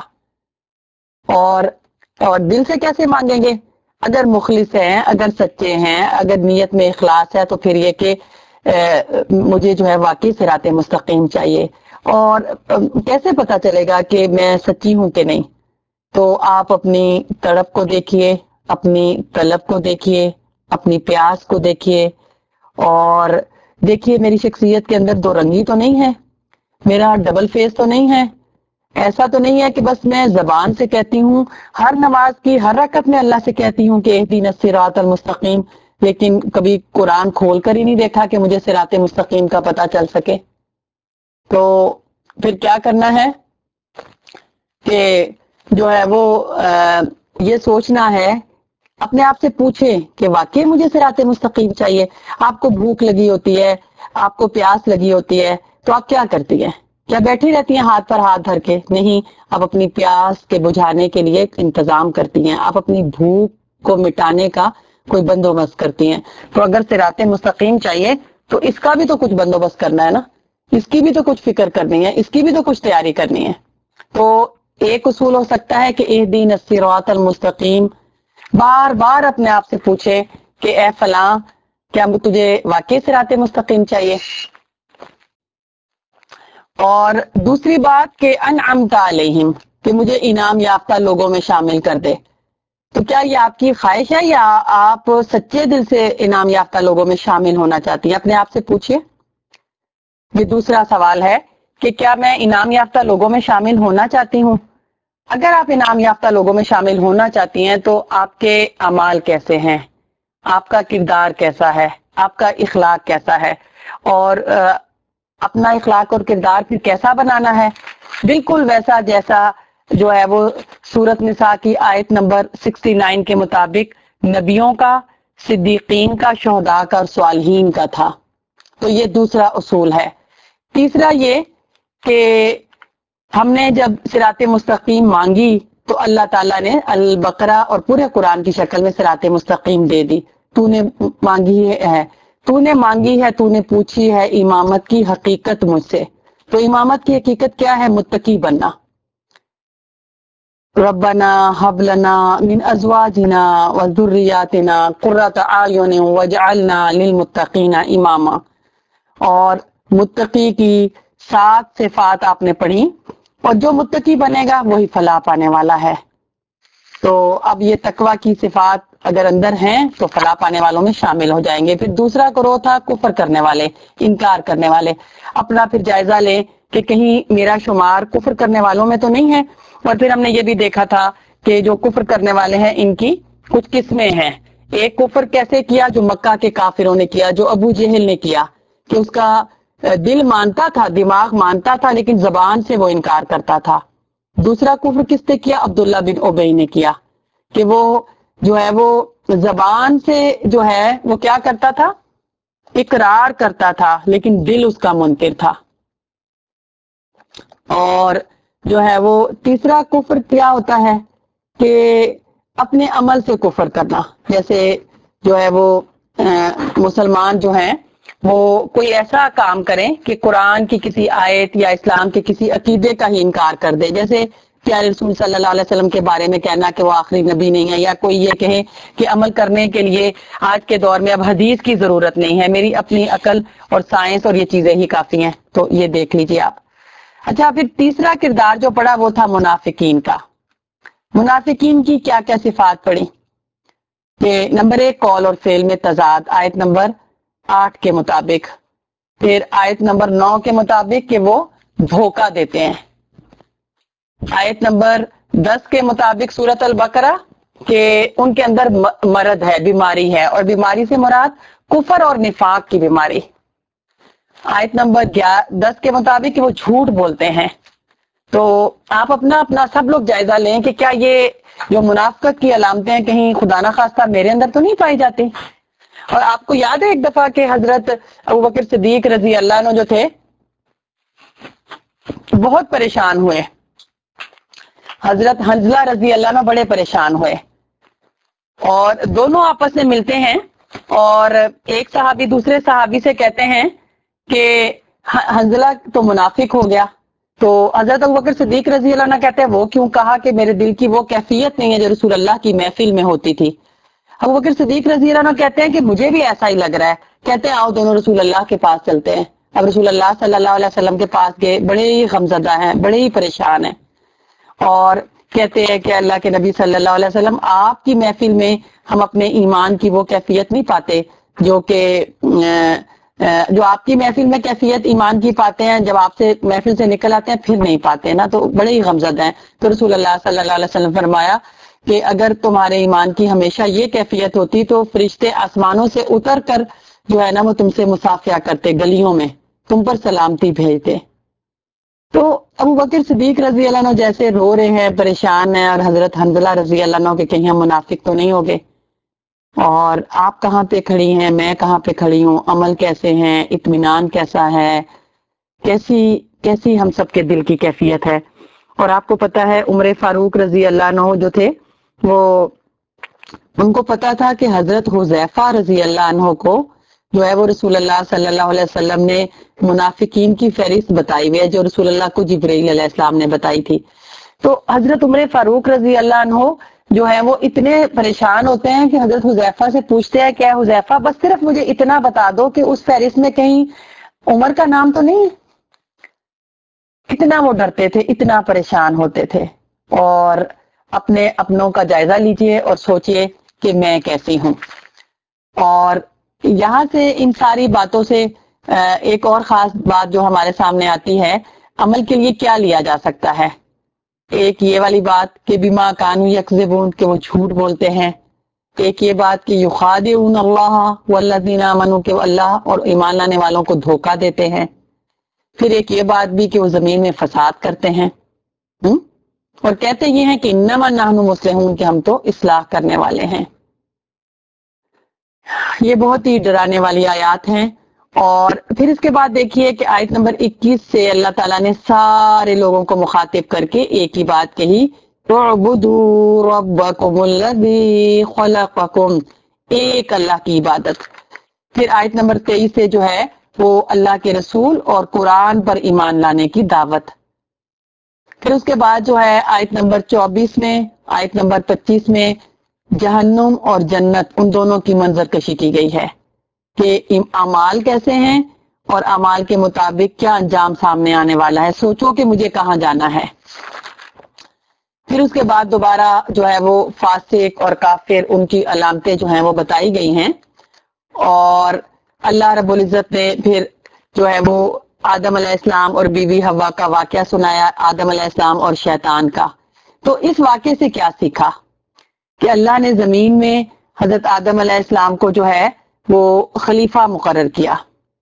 اور اور دل سے کیسے مانگیں گے؟ اگر مخلص ہیں، اگر سچے ہیں، اگر نیت میں اخلاص ہے تو پھر یہ کہ مجھے جو ہے واقعی صراط مستقیم چاہیے. اور کیسے پتا چلے گا کہ میں سچی ہوں کہ نہیں؟ تو آپ اپنی تڑپ کو دیکھیے، اپنی طلب کو دیکھیے، اپنی پیاس کو دیکھیے، اور دیکھیے میری شخصیت کے اندر دو رنگی تو نہیں ہے، میرا ڈبل فیس تو نہیں ہے، ایسا تو نہیں ہے کہ بس میں زبان سے کہتی ہوں، ہر نماز کی ہر رکعت میں اللہ سے کہتی ہوں کہ اہدنا الصراط المستقیم، لیکن کبھی قرآن کھول کر ہی نہیں دیکھا کہ مجھے صراط مستقیم کا پتہ چل سکے. تو پھر کیا کرنا ہے کہ جو ہے وہ یہ سوچنا ہے، اپنے آپ سے پوچھیں کہ واقعی مجھے صراط مستقیم چاہیے. آپ کو بھوک لگی ہوتی ہے، آپ کو پیاس لگی ہوتی ہے، تو آپ کیا کرتی ہیں؟ کیا بیٹھی رہتی ہیں ہاتھ پر ہاتھ دھر کے؟ نہیں، آپ اپنی پیاس کے بجھانے کے لیے انتظام کرتی ہیں، آپ اپنی بھوک کو مٹانے کا کوئی بندوبست کرتی ہیں. تو اگر صراط مستقیم چاہیے تو اس کا بھی تو کچھ بندوبست کرنا ہے نا، اس کی بھی تو کچھ فکر کرنی ہے، اس کی بھی تو کچھ تیاری کرنی ہے. تو ایک اصول ہو سکتا ہے کہ اہدنا الصراط المستقیم، بار بار اپنے آپ سے پوچھے کہ اے فلاں کیا تجھے واقعی صراط مستقیم چاہیے. اور دوسری بات کہ انعمت علیہم، کہ مجھے انعام یافتہ لوگوں میں شامل کر دے. تو کیا یہ آپ کی خواہش ہے یا آپ سچے دل سے انعام یافتہ لوگوں میں شامل ہونا چاہتی ہیں؟ اپنے آپ سے پوچھئے. یہ دوسرا سوال ہے کہ کیا میں انعام یافتہ لوگوں میں شامل ہونا چاہتی ہوں؟ اگر آپ انعام یافتہ لوگوں میں شامل ہونا چاہتی ہیں تو آپ کے اعمال کیسے ہیں، آپ کا کردار کیسا ہے، آپ کا اخلاق کیسا ہے، اور اپنا اخلاق اور کردار پھر کیسا بنانا ہے؟ بالکل ویسا جیسا جو ہے وہ سورۃ نساء کی آیت نمبر انسٹھ کے مطابق نبیوں کا، صدیقین کا، شہداء کا اور صالحین کا تھا. تو یہ دوسرا اصول ہے. تیسرا یہ کہ ہم نے جب صراط مستقیم مانگی تو اللہ تعالیٰ نے البقرہ اور پورے قرآن کی شکل میں صراط مستقیم دے دی. تو نے مانگی ہے تو نے مانگی ہے تو نے پوچھی ہے امامت کی حقیقت مجھ سے. تو امامت کی حقیقت کیا ہے؟ متقی بننا. ربنا حب لنا من ازواجنا وذریاتنا قرۃ اعین واجعلنا للمتقین اماما. اور متقی کی سات صفات آپ نے پڑھی، اور جو متقی بنے گا وہی فلاح پانے والا ہے. تو اب یہ تقوی کی صفات اگر اندر ہیں تو فلاح پانے والوں میں شامل ہو جائیں گے. پھر دوسرا کرو تھا کفر کرنے والے، انکار کرنے والے. اپنا پھر جائزہ لیں کہ کہیں میرا شمار کفر کرنے والوں میں تو نہیں ہے. اور پھر ہم نے یہ بھی دیکھا تھا کہ جو کفر کرنے والے ہیں ان کی کچھ قسمیں ہیں. ایک کفر کیسے کیا؟ جو مکہ کے کافروں نے کیا، جو ابو جہل نے کیا، کہ اس کا دل مانتا تھا، دماغ مانتا تھا، لیکن زبان سے وہ انکار کرتا تھا. دوسرا کفر کس نے کیا؟ عبداللہ بن ابی نے کیا، کہ وہ جو ہے وہ زبان سے جو ہے وہ کیا کرتا تھا؟ اقرار کرتا تھا، لیکن دل اس کا منکر تھا. اور جو ہے وہ تیسرا کفر کیا ہوتا ہے کہ اپنے عمل سے کفر کرنا. جیسے جو ہے وہ مسلمان جو ہیں وہ کوئی ایسا کام کریں کہ قرآن کی کسی آیت یا اسلام کے کسی عقیدے کا ہی انکار کر دے. جیسے پیارے رسول صلی اللہ علیہ وسلم کے بارے میں کہنا کہ وہ آخری نبی نہیں ہے، یا کوئی یہ کہے کہ عمل کرنے کے لیے آج کے دور میں اب حدیث کی ضرورت نہیں ہے، میری اپنی عقل اور سائنس اور یہ چیزیں ہی کافی ہیں. تو یہ دیکھ لیجئے آپ. اچھا، پھر تیسرا کردار جو پڑا وہ تھا منافقین کا. منافقین کی کیا کیا صفات پڑی؟ کہ نمبر ایک، قول اور فعل میں تضاد، آیت نمبر آٹھ کے مطابق. پھر آیت نمبر نو کے مطابق کہ وہ دھوکہ دیتے ہیں. آیت نمبر دس کے مطابق سورۃ البقرہ کہ ان کے اندر مرض ہے، بیماری ہے، اور بیماری سے مراد کفر اور نفاق کی بیماری۔ آیت نمبر دس کے مطابق کہ وہ جھوٹ بولتے ہیں۔ تو آپ اپنا اپنا سب لوگ جائزہ لیں کہ کیا یہ جو منافقت کی علامتیں کہیں خدا نہ خواستہ میرے اندر تو نہیں پائی جاتی۔ اور آپ کو یاد ہے ایک دفعہ کہ حضرت ابوبکر صدیق رضی اللہ عنہ جو تھے بہت پریشان ہوئے، حضرت حنزلہ رضی اللہ عنہ بڑے پریشان ہوئے، اور دونوں آپس میں ملتے ہیں اور ایک صحابی دوسرے صحابی سے کہتے ہیں کہ حنزلہ تو منافق ہو گیا۔ تو حضرت ابوبکر صدیق رضی اللہ عنہ کہتے ہیں وہ کیوں؟ کہا کہ میرے دل کی وہ کیفیت نہیں ہے جو رسول اللہ کی محفل میں ہوتی تھی۔ ابوبکر صدیق رضی اللہ عنہ کہتے ہیں کہ مجھے بھی ایسا ہی لگ رہا ہے۔ کہتے ہیں آؤ دونوں رسول اللہ کے پاس چلتے ہیں۔ اب رسول اللہ صلی اللہ علیہ وسلم کے پاس گئے، بڑے ہی غمزدہ ہیں، بڑے ہی پریشان ہیں، اور کہتے ہیں کہ اللہ کے نبی صلی اللہ علیہ وسلم آپ کی محفل میں ہم اپنے ایمان کی وہ کیفیت نہیں پاتے جو کہ جو آپ کی محفل میں کیفیت ایمان کی پاتے ہیں، جب آپ سے محفل سے نکل آتے ہیں پھر نہیں پاتے نا، تو بڑے ہی غمزدہ ہیں۔ تو رسول اللہ صلی اللہ علیہ وسلم فرمایا کہ اگر تمہارے ایمان کی ہمیشہ یہ کیفیت ہوتی تو فرشتے آسمانوں سے اتر کر جو ہے نا وہ تم سے مصافحہ کرتے، گلیوں میں تم پر سلامتی بھیجتے۔ تو ابوبکر صدیق رضی اللہ عنہ جیسے رو رہے ہیں، پریشان ہیں، اور حضرت حنزلہ رضی اللہ عنہ کہ کہیں ہم منافق تو نہیں ہوگے، اور آپ کہاں پہ کھڑی ہیں، میں کہاں پہ کھڑی ہوں، عمل کیسے ہیں، اطمینان کیسا ہے، کیسی کیسی ہم سب کے دل کی کیفیت ہے۔ اور آپ کو پتا ہے عمر فاروق رضی اللہ عنہ جو تھے وہ ان کو پتا تھا کہ حضرت حذیفہ رضی اللہ عنہ کو جو ہے وہ رسول اللہ صلی اللہ علیہ وسلم نے منافقین کی فہرست بتائی ہوئی ہے جو رسول اللہ کو جبرائیل علیہ السلام نے بتائی تھی۔ تو حضرت عمر فاروق رضی اللہ عنہ جو ہے وہ اتنے پریشان ہوتے ہیں کہ حضرت حذیفہ سے پوچھتے ہیں کہ حذیفہ بس صرف مجھے اتنا بتا دو کہ اس فہرست میں کہیں عمر کا نام تو نہیں ہے۔ اتنا وہ ڈرتے تھے، اتنا پریشان ہوتے تھے۔ اور اپنے اپنوں کا جائزہ لیجئے اور سوچئے کہ میں کیسی ہوں۔ اور یہاں سے ان ساری باتوں سے ایک اور خاص بات جو ہمارے سامنے آتی ہے، عمل کے لیے کیا لیا جا سکتا ہے۔ ایک یہ والی بات کہ بما کانوا یکذبون کہ وہ جھوٹ بولتے ہیں، ایک یہ بات کہ یخادعون اللہ والذین آمنوا کہ وہ اللہ اور ایمان لانے والوں کو دھوکہ دیتے ہیں، پھر ایک یہ بات بھی کہ وہ زمین میں فساد کرتے ہیں، اور کہتے یہ ہیں کہ انما نحن مصلحون کہ ہم تو اصلاح کرنے والے ہیں۔ یہ بہت ہی ڈرانے والی آیات ہیں۔ اور پھر اس کے بعد دیکھیے کہ آیت نمبر اکیس سے اللہ تعالیٰ نے سارے لوگوں کو مخاطب کر کے ایک ہی بات کہی، اعبدوا ربکم الذی خلقکم، ایک اللہ کی عبادت۔ پھر آیت نمبر تیئیس سے جو ہے وہ اللہ کے رسول اور قرآن پر ایمان لانے کی دعوت۔ پھر اس کے بعد جو ہے آیت نمبر چوبیس میں، آیت نمبر پچیس میں جہنم اور جنت ان دونوں کی منظر کشی کی گئی ہے کہ اعمال کیسے ہیں اور اعمال کے مطابق کیا انجام سامنے آنے والا ہے، سوچو کہ مجھے کہاں جانا ہے۔ پھر اس کے بعد دوبارہ جو ہے وہ فاسق اور کافر ان کی علامتیں جو ہیں وہ بتائی گئی ہیں، اور اللہ رب العزت نے پھر جو ہے وہ آدم علیہ السلام اور بیوی حوا کا واقعہ سنایا، آدم علیہ السلام اور شیطان کا۔ تو اس واقعے سے کیا سیکھا کہ اللہ نے زمین میں حضرت آدم علیہ السلام کو جو ہے وہ خلیفہ مقرر کیا،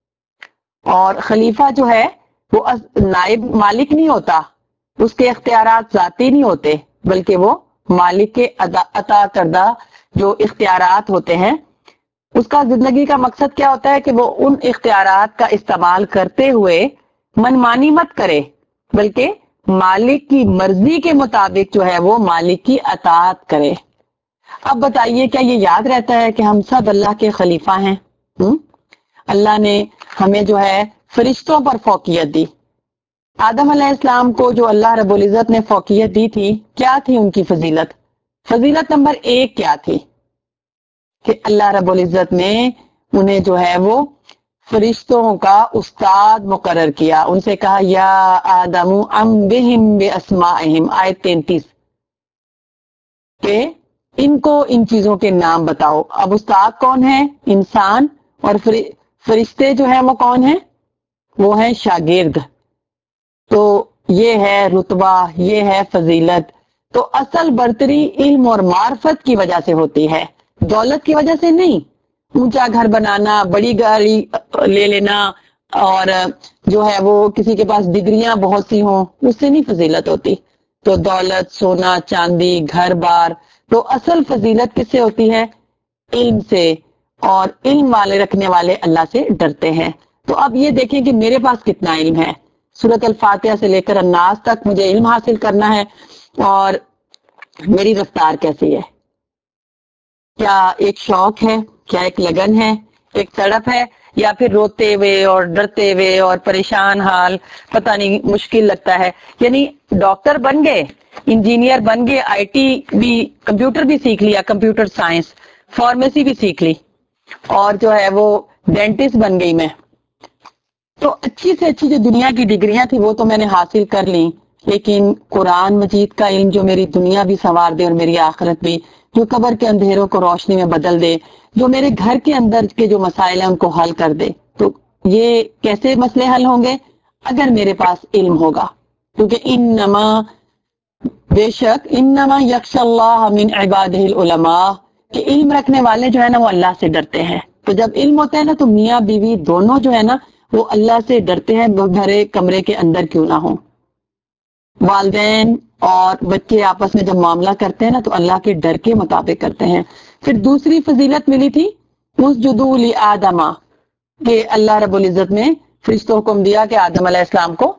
اور خلیفہ جو ہے وہ نائب مالک نہیں ہوتا، اس کے اختیارات ذاتی نہیں ہوتے، بلکہ وہ مالک کے عطا کردہ جو اختیارات ہوتے ہیں، اس کا زندگی کا مقصد کیا ہوتا ہے کہ وہ ان اختیارات کا استعمال کرتے ہوئے منمانی مت کرے، بلکہ مالک کی مرضی کے مطابق جو ہے وہ مالک کی اطاعت کرے۔ اب بتائیے کیا یہ یاد رہتا ہے کہ ہم سب اللہ کے خلیفہ ہیں؟ ہم؟ اللہ نے ہمیں جو ہے فرشتوں پر فوقیت دی۔ آدم علیہ السلام کو جو اللہ رب العزت نے فوقیت دی تھی، کیا تھی ان کی فضیلت؟ فضیلت نمبر ایک کیا تھی کہ اللہ رب العزت نے انہیں جو ہے وہ فرشتوں کا استاد مقرر کیا، ان سے کہا یا آدم انبئہم باسمائہم، آیت تینتیس، کہ ان کو ان چیزوں کے نام بتاؤ۔ اب استاد کون ہے؟ انسان، اور فرشتے جو ہیں وہ کون ہیں؟ وہ ہیں شاگرد۔ تو یہ ہے رتبہ، یہ ہے فضیلت تو اصل برتری علم اور معرفت کی وجہ سے ہوتی ہے، دولت کی وجہ سے نہیں۔ اونچا گھر بنانا، بڑی گاڑی لے لینا، اور جو ہے وہ کسی کے پاس ڈگریاں بہت سی ہوں، اس سے نہیں فضیلت ہوتی۔ تو دولت، سونا چاندی، گھر بار، تو اصل فضیلت کس سے ہوتی ہے؟ علم سے، اور علم والے رکھنے والے اللہ سے ڈرتے ہیں۔ تو اب یہ دیکھیں کہ میرے پاس کتنا علم ہے، سورۃ الفاتحہ سے لے کر الناس تک مجھے علم حاصل کرنا ہے، اور میری رفتار کیسی ہے؟ کیا ایک شوق ہے، کیا ایک لگن ہے، ایک تڑپ ہے، یا پھر روتے ہوئے اور ڈرتے ہوئے اور پریشان حال، پتہ نہیں مشکل لگتا ہے؟ یعنی ڈاکٹر بن گئے، انجینئر بن گئے، آئی ٹی بھی، کمپیوٹر بھی سیکھ لیا، کمپیوٹر سائنس، فارمیسی بھی سیکھ لی، اور جو ہے وہ ڈینٹسٹ بن گئی میں، تو اچھی سے اچھی جو دنیا کی ڈگریاں تھی وہ تو میں نے حاصل کر لی، لیکن قرآن مجید کا علم جو میری دنیا بھی سنوار دے اور میری آخرت بھی، جو قبر کے اندھیروں کو روشنی میں بدل دے، جو میرے گھر کے اندر کے جو مسائل ہیں ان کو حل کر دے، تو یہ کیسے مسئلے حل ہوں گے؟ اگر میرے پاس علم ہوگا، کیونکہ انما، بے شک، انما یخشی اللہ من عبادہ العلماء، کہ علم رکھنے والے جو ہے نا وہ اللہ سے ڈرتے ہیں۔ تو جب علم ہوتا ہے نا تو میاں بیوی دونوں جو ہے نا وہ اللہ سے ڈرتے ہیں، وہ بھرے کمرے کے اندر کیوں نہ ہوں۔ والدین اور بچے آپس میں جب معاملہ کرتے ہیں نا تو اللہ کے ڈر کے مطابق کرتے ہیں۔ پھر دوسری فضیلت ملی تھی اسجدوا لآدم، کہ اللہ رب العزت نے فرشتوں کو حکم دیا کہ آدم علیہ السلام کو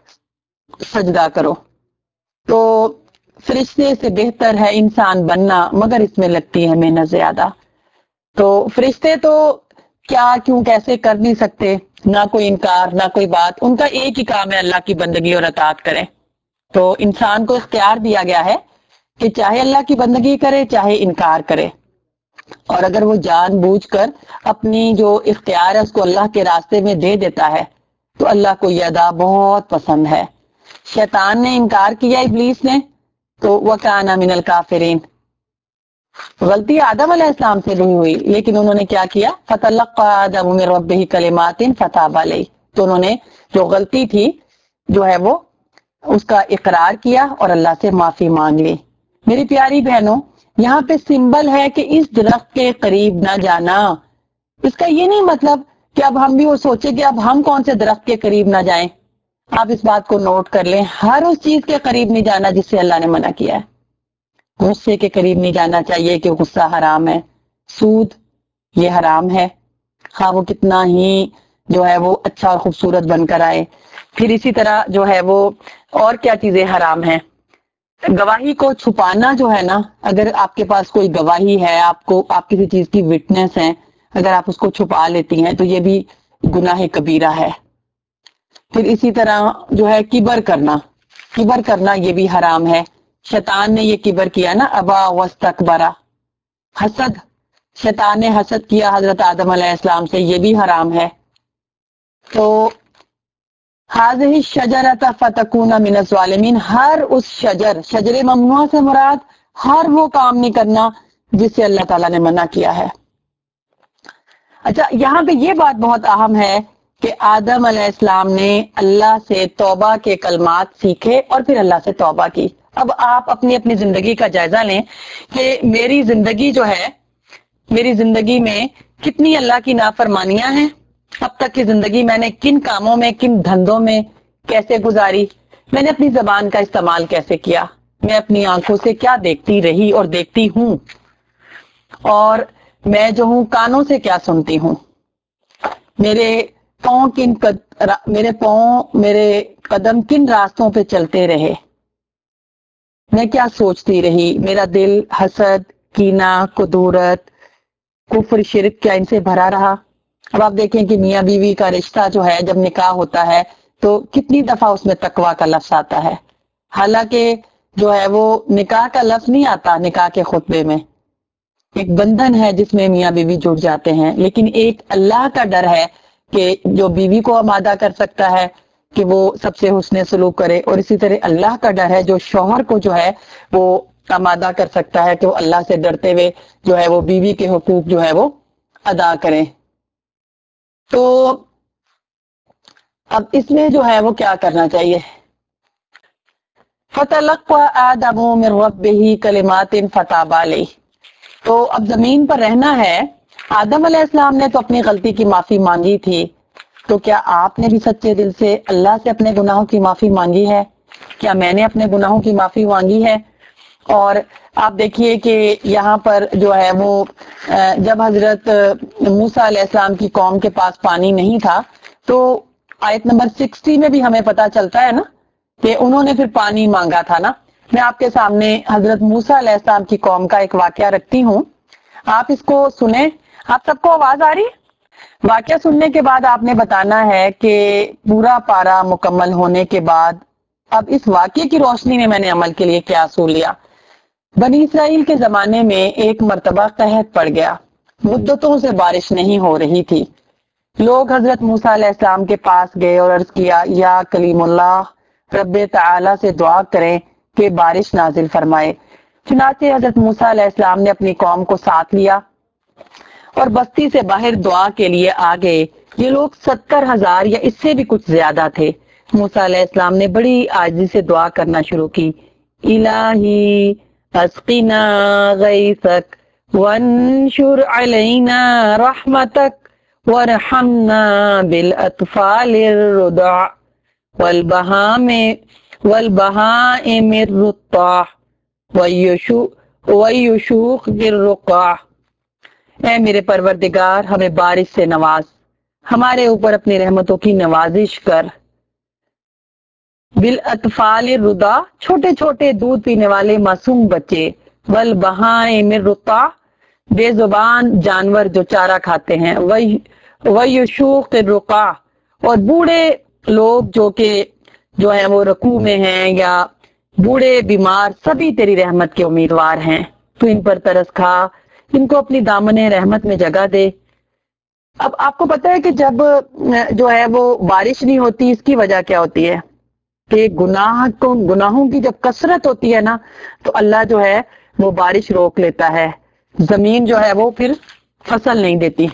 سجدہ کرو۔ تو فرشتے سے بہتر ہے انسان بننا، مگر اس میں لگتی ہے محنت زیادہ۔ تو فرشتے تو کیا، کیوں، کیسے کر نہیں سکتے، نہ کوئی انکار نہ کوئی بات، ان کا ایک ہی کام ہے اللہ کی بندگی اور اطاعت کریں۔ تو انسان کو اختیار دیا گیا ہے کہ چاہے اللہ کی بندگی کرے چاہے انکار کرے، اور اگر وہ جان بوجھ کر اپنی جو اختیار ہے اس کو اللہ کے راستے میں دے دیتا ہے تو اللہ کو یہ ادا بہت پسند ہے۔ شیطان نے انکار کیا، ابلیس نے، تو وَكَانَ مِنَ الْكَافِرِينَ، غلطی آدم علیہ السلام سے نہیں ہوئی، لیکن انہوں نے کیا کیا؟ فَتَلَقَّىٰ آدَمُ مِن رَبِّهِ كَلِمَاتٍ فَتَابَ عَلَيْهِ، تو انہوں نے جو غلطی تھی جو ہے وہ اس کا اقرار کیا اور اللہ سے معافی مانگ لی۔ میری پیاری بہنوں، یہاں پہ سمبل ہے کہ اس درخت کے قریب نہ جانا۔ اس کا یہ نہیں مطلب کہ اب ہم بھی وہ سوچیں کہ اب ہم کون سے درخت کے قریب نہ جائیں۔ آپ اس بات کو نوٹ کر لیں، ہر اس چیز کے قریب نہیں جانا جس سے اللہ نے منع کیا ہے۔ غصے کے قریب نہیں جانا چاہیے کہ غصہ حرام ہے، سود یہ حرام ہے، خواہ وہ کتنا ہی جو ہے وہ اچھا اور خوبصورت بن کر آئے۔ پھر اسی طرح جو ہے وہ اور کیا چیزیں حرام ہیں؟ گواہی کو چھپانا جو ہے نا، اگر آپ کے پاس کوئی گواہی ہے، آپ کو، آپ کسی چیز کی وٹنس ہیں، اگر آپ اس کو چھپا لیتی ہیں تو یہ بھی گناہ کبیرہ ہے۔ پھر اسی طرح جو ہے کبر کرنا، کبر کرنا یہ بھی حرام ہے۔ شیطان نے یہ کبر کیا نا، ابا واستکبرا، حسد، شیطان نے حسد کیا حضرت آدم علیہ السلام سے، یہ بھی حرام ہے۔ تو هذه الشجرة فتكون من الظالمین، ہر اس شجر، شجر ممنوع سے مراد ہر وہ کام نہیں کرنا جس سے اللہ تعالیٰ نے منع کیا ہے۔ اچھا، یہاں پہ یہ بات بہت اہم ہے کہ آدم علیہ السلام نے اللہ سے توبہ کے کلمات سیکھے اور پھر اللہ سے توبہ کی۔ اب آپ اپنی اپنی زندگی کا جائزہ لیں کہ میری زندگی جو ہے، میری زندگی میں کتنی اللہ کی نافرمانیاں ہیں، اب تک کی زندگی میں نے کن کاموں میں، کن دھندوں میں کیسے گزاری، میں نے اپنی زبان کا استعمال کیسے کیا، میں اپنی آنکھوں سے کیا دیکھتی رہی اور دیکھتی ہوں، اور میں جو ہوں کانوں سے کیا سنتی ہوں، میرے پاؤں کن قد... میرے پاؤں، میرے قدم کن راستوں پہ چلتے رہے، میں کیا سوچتی رہی، میرا دل حسد، کینہ، کدورت، کفر، شرک کیا ان سے بھرا رہا۔ اب آپ دیکھیں کہ میاں بیوی کا رشتہ جو ہے جب نکاح ہوتا ہے تو کتنی دفعہ اس میں تقویٰ کا لفظ آتا ہے، حالانکہ جو ہے وہ نکاح کا لفظ نہیں آتا نکاح کے خطبے میں، ایک بندھن ہے جس میں میاں بیوی جڑ جاتے ہیں، لیکن ایک اللہ کا ڈر ہے کہ جو بیوی کو آمادہ کر سکتا ہے کہ وہ سب سے حسن سلوک کرے، اور اسی طرح اللہ کا ڈر ہے جو شوہر کو جو ہے وہ آمادہ کر سکتا ہے کہ وہ اللہ سے ڈرتے ہوئے جو ہے وہ بیوی کے حقوق جو ہے وہ ادا کریں۔ تو اب اس میں جو ہے وہ کیا کرنا چاہیے؟ فتلقى آدم من ربه کلمات فتاب علیہ. تو اب زمین پر رہنا ہے. آدم علیہ السلام نے تو اپنی غلطی کی معافی مانگی تھی، تو کیا آپ نے بھی سچے دل سے اللہ سے اپنے گناہوں کی معافی مانگی ہے؟ کیا میں نے اپنے گناہوں کی معافی مانگی ہے؟ اور آپ دیکھیے کہ یہاں پر جو ہے وہ جب حضرت موسیٰ علیہ السلام کی قوم کے پاس پانی نہیں تھا تو آیت نمبر ساٹھ میں بھی ہمیں پتا چلتا ہے نا کہ انہوں نے پھر پانی مانگا تھا نا. میں آپ کے سامنے حضرت موسیٰ علیہ السلام کی قوم کا ایک واقعہ رکھتی ہوں، آپ اس کو سنیں. آپ سب کو آواز آ رہی؟ واقعہ سننے کے بعد آپ نے بتانا ہے کہ پورا پارا مکمل ہونے کے بعد اب اس واقعے کی روشنی میں میں نے عمل کے لیے کیا اصول لیا. بنی اسرائیل کے زمانے میں ایک مرتبہ قحط پڑ گیا، مدتوں سے بارش نہیں ہو رہی تھی. لوگ حضرت موسیٰ علیہ السلام کے پاس گئے اور عرض کیا، یا کلیم اللہ، رب تعالی سے دعا کریں کہ بارش نازل فرمائے. چنانچہ حضرت موسیٰ علیہ السلام نے اپنی قوم کو ساتھ لیا اور بستی سے باہر دعا کے لیے آ گئے. یہ لوگ ستر ہزار یا اس سے بھی کچھ زیادہ تھے. موسیٰ علیہ السلام نے بڑی عاجزی سے دعا کرنا شروع کی. الہی اسقنا غیثک وانشر علینا رحمتک وارحمنا بالاطفال الرضع والبہام والبہائم الرضع ویشوق بالرقع. اے میرے پروردگار، ہمیں بارش سے نواز، ہمارے اوپر اپنی رحمتوں کی نوازش کر. بالاطفال الرضع، چھوٹے چھوٹے دودھ پینے والے معصوم بچے، والبہائم الرضع، بے زبان جانور جو چارہ کھاتے ہیں، ویشوق الرقع، اور بوڑھے لوگ جو کہ جو ہیں وہ رکوع میں ہیں یا بوڑھے بیمار، سبھی تیری رحمت کے امیدوار ہیں. تو ان پر ترس کھا، ان کو اپنی دامن رحمت میں جگہ دے. اب آپ کو پتہ ہے کہ جب جو ہے وہ بارش نہیں ہوتی، اس کی وجہ کیا ہوتی ہے کہ گناہ کو گناہوں کی جب کثرت ہوتی ہے نا تو اللہ جو ہے وہ بارش روک لیتا ہے، زمین جو ہے وہ پھر فصل نہیں دیتی.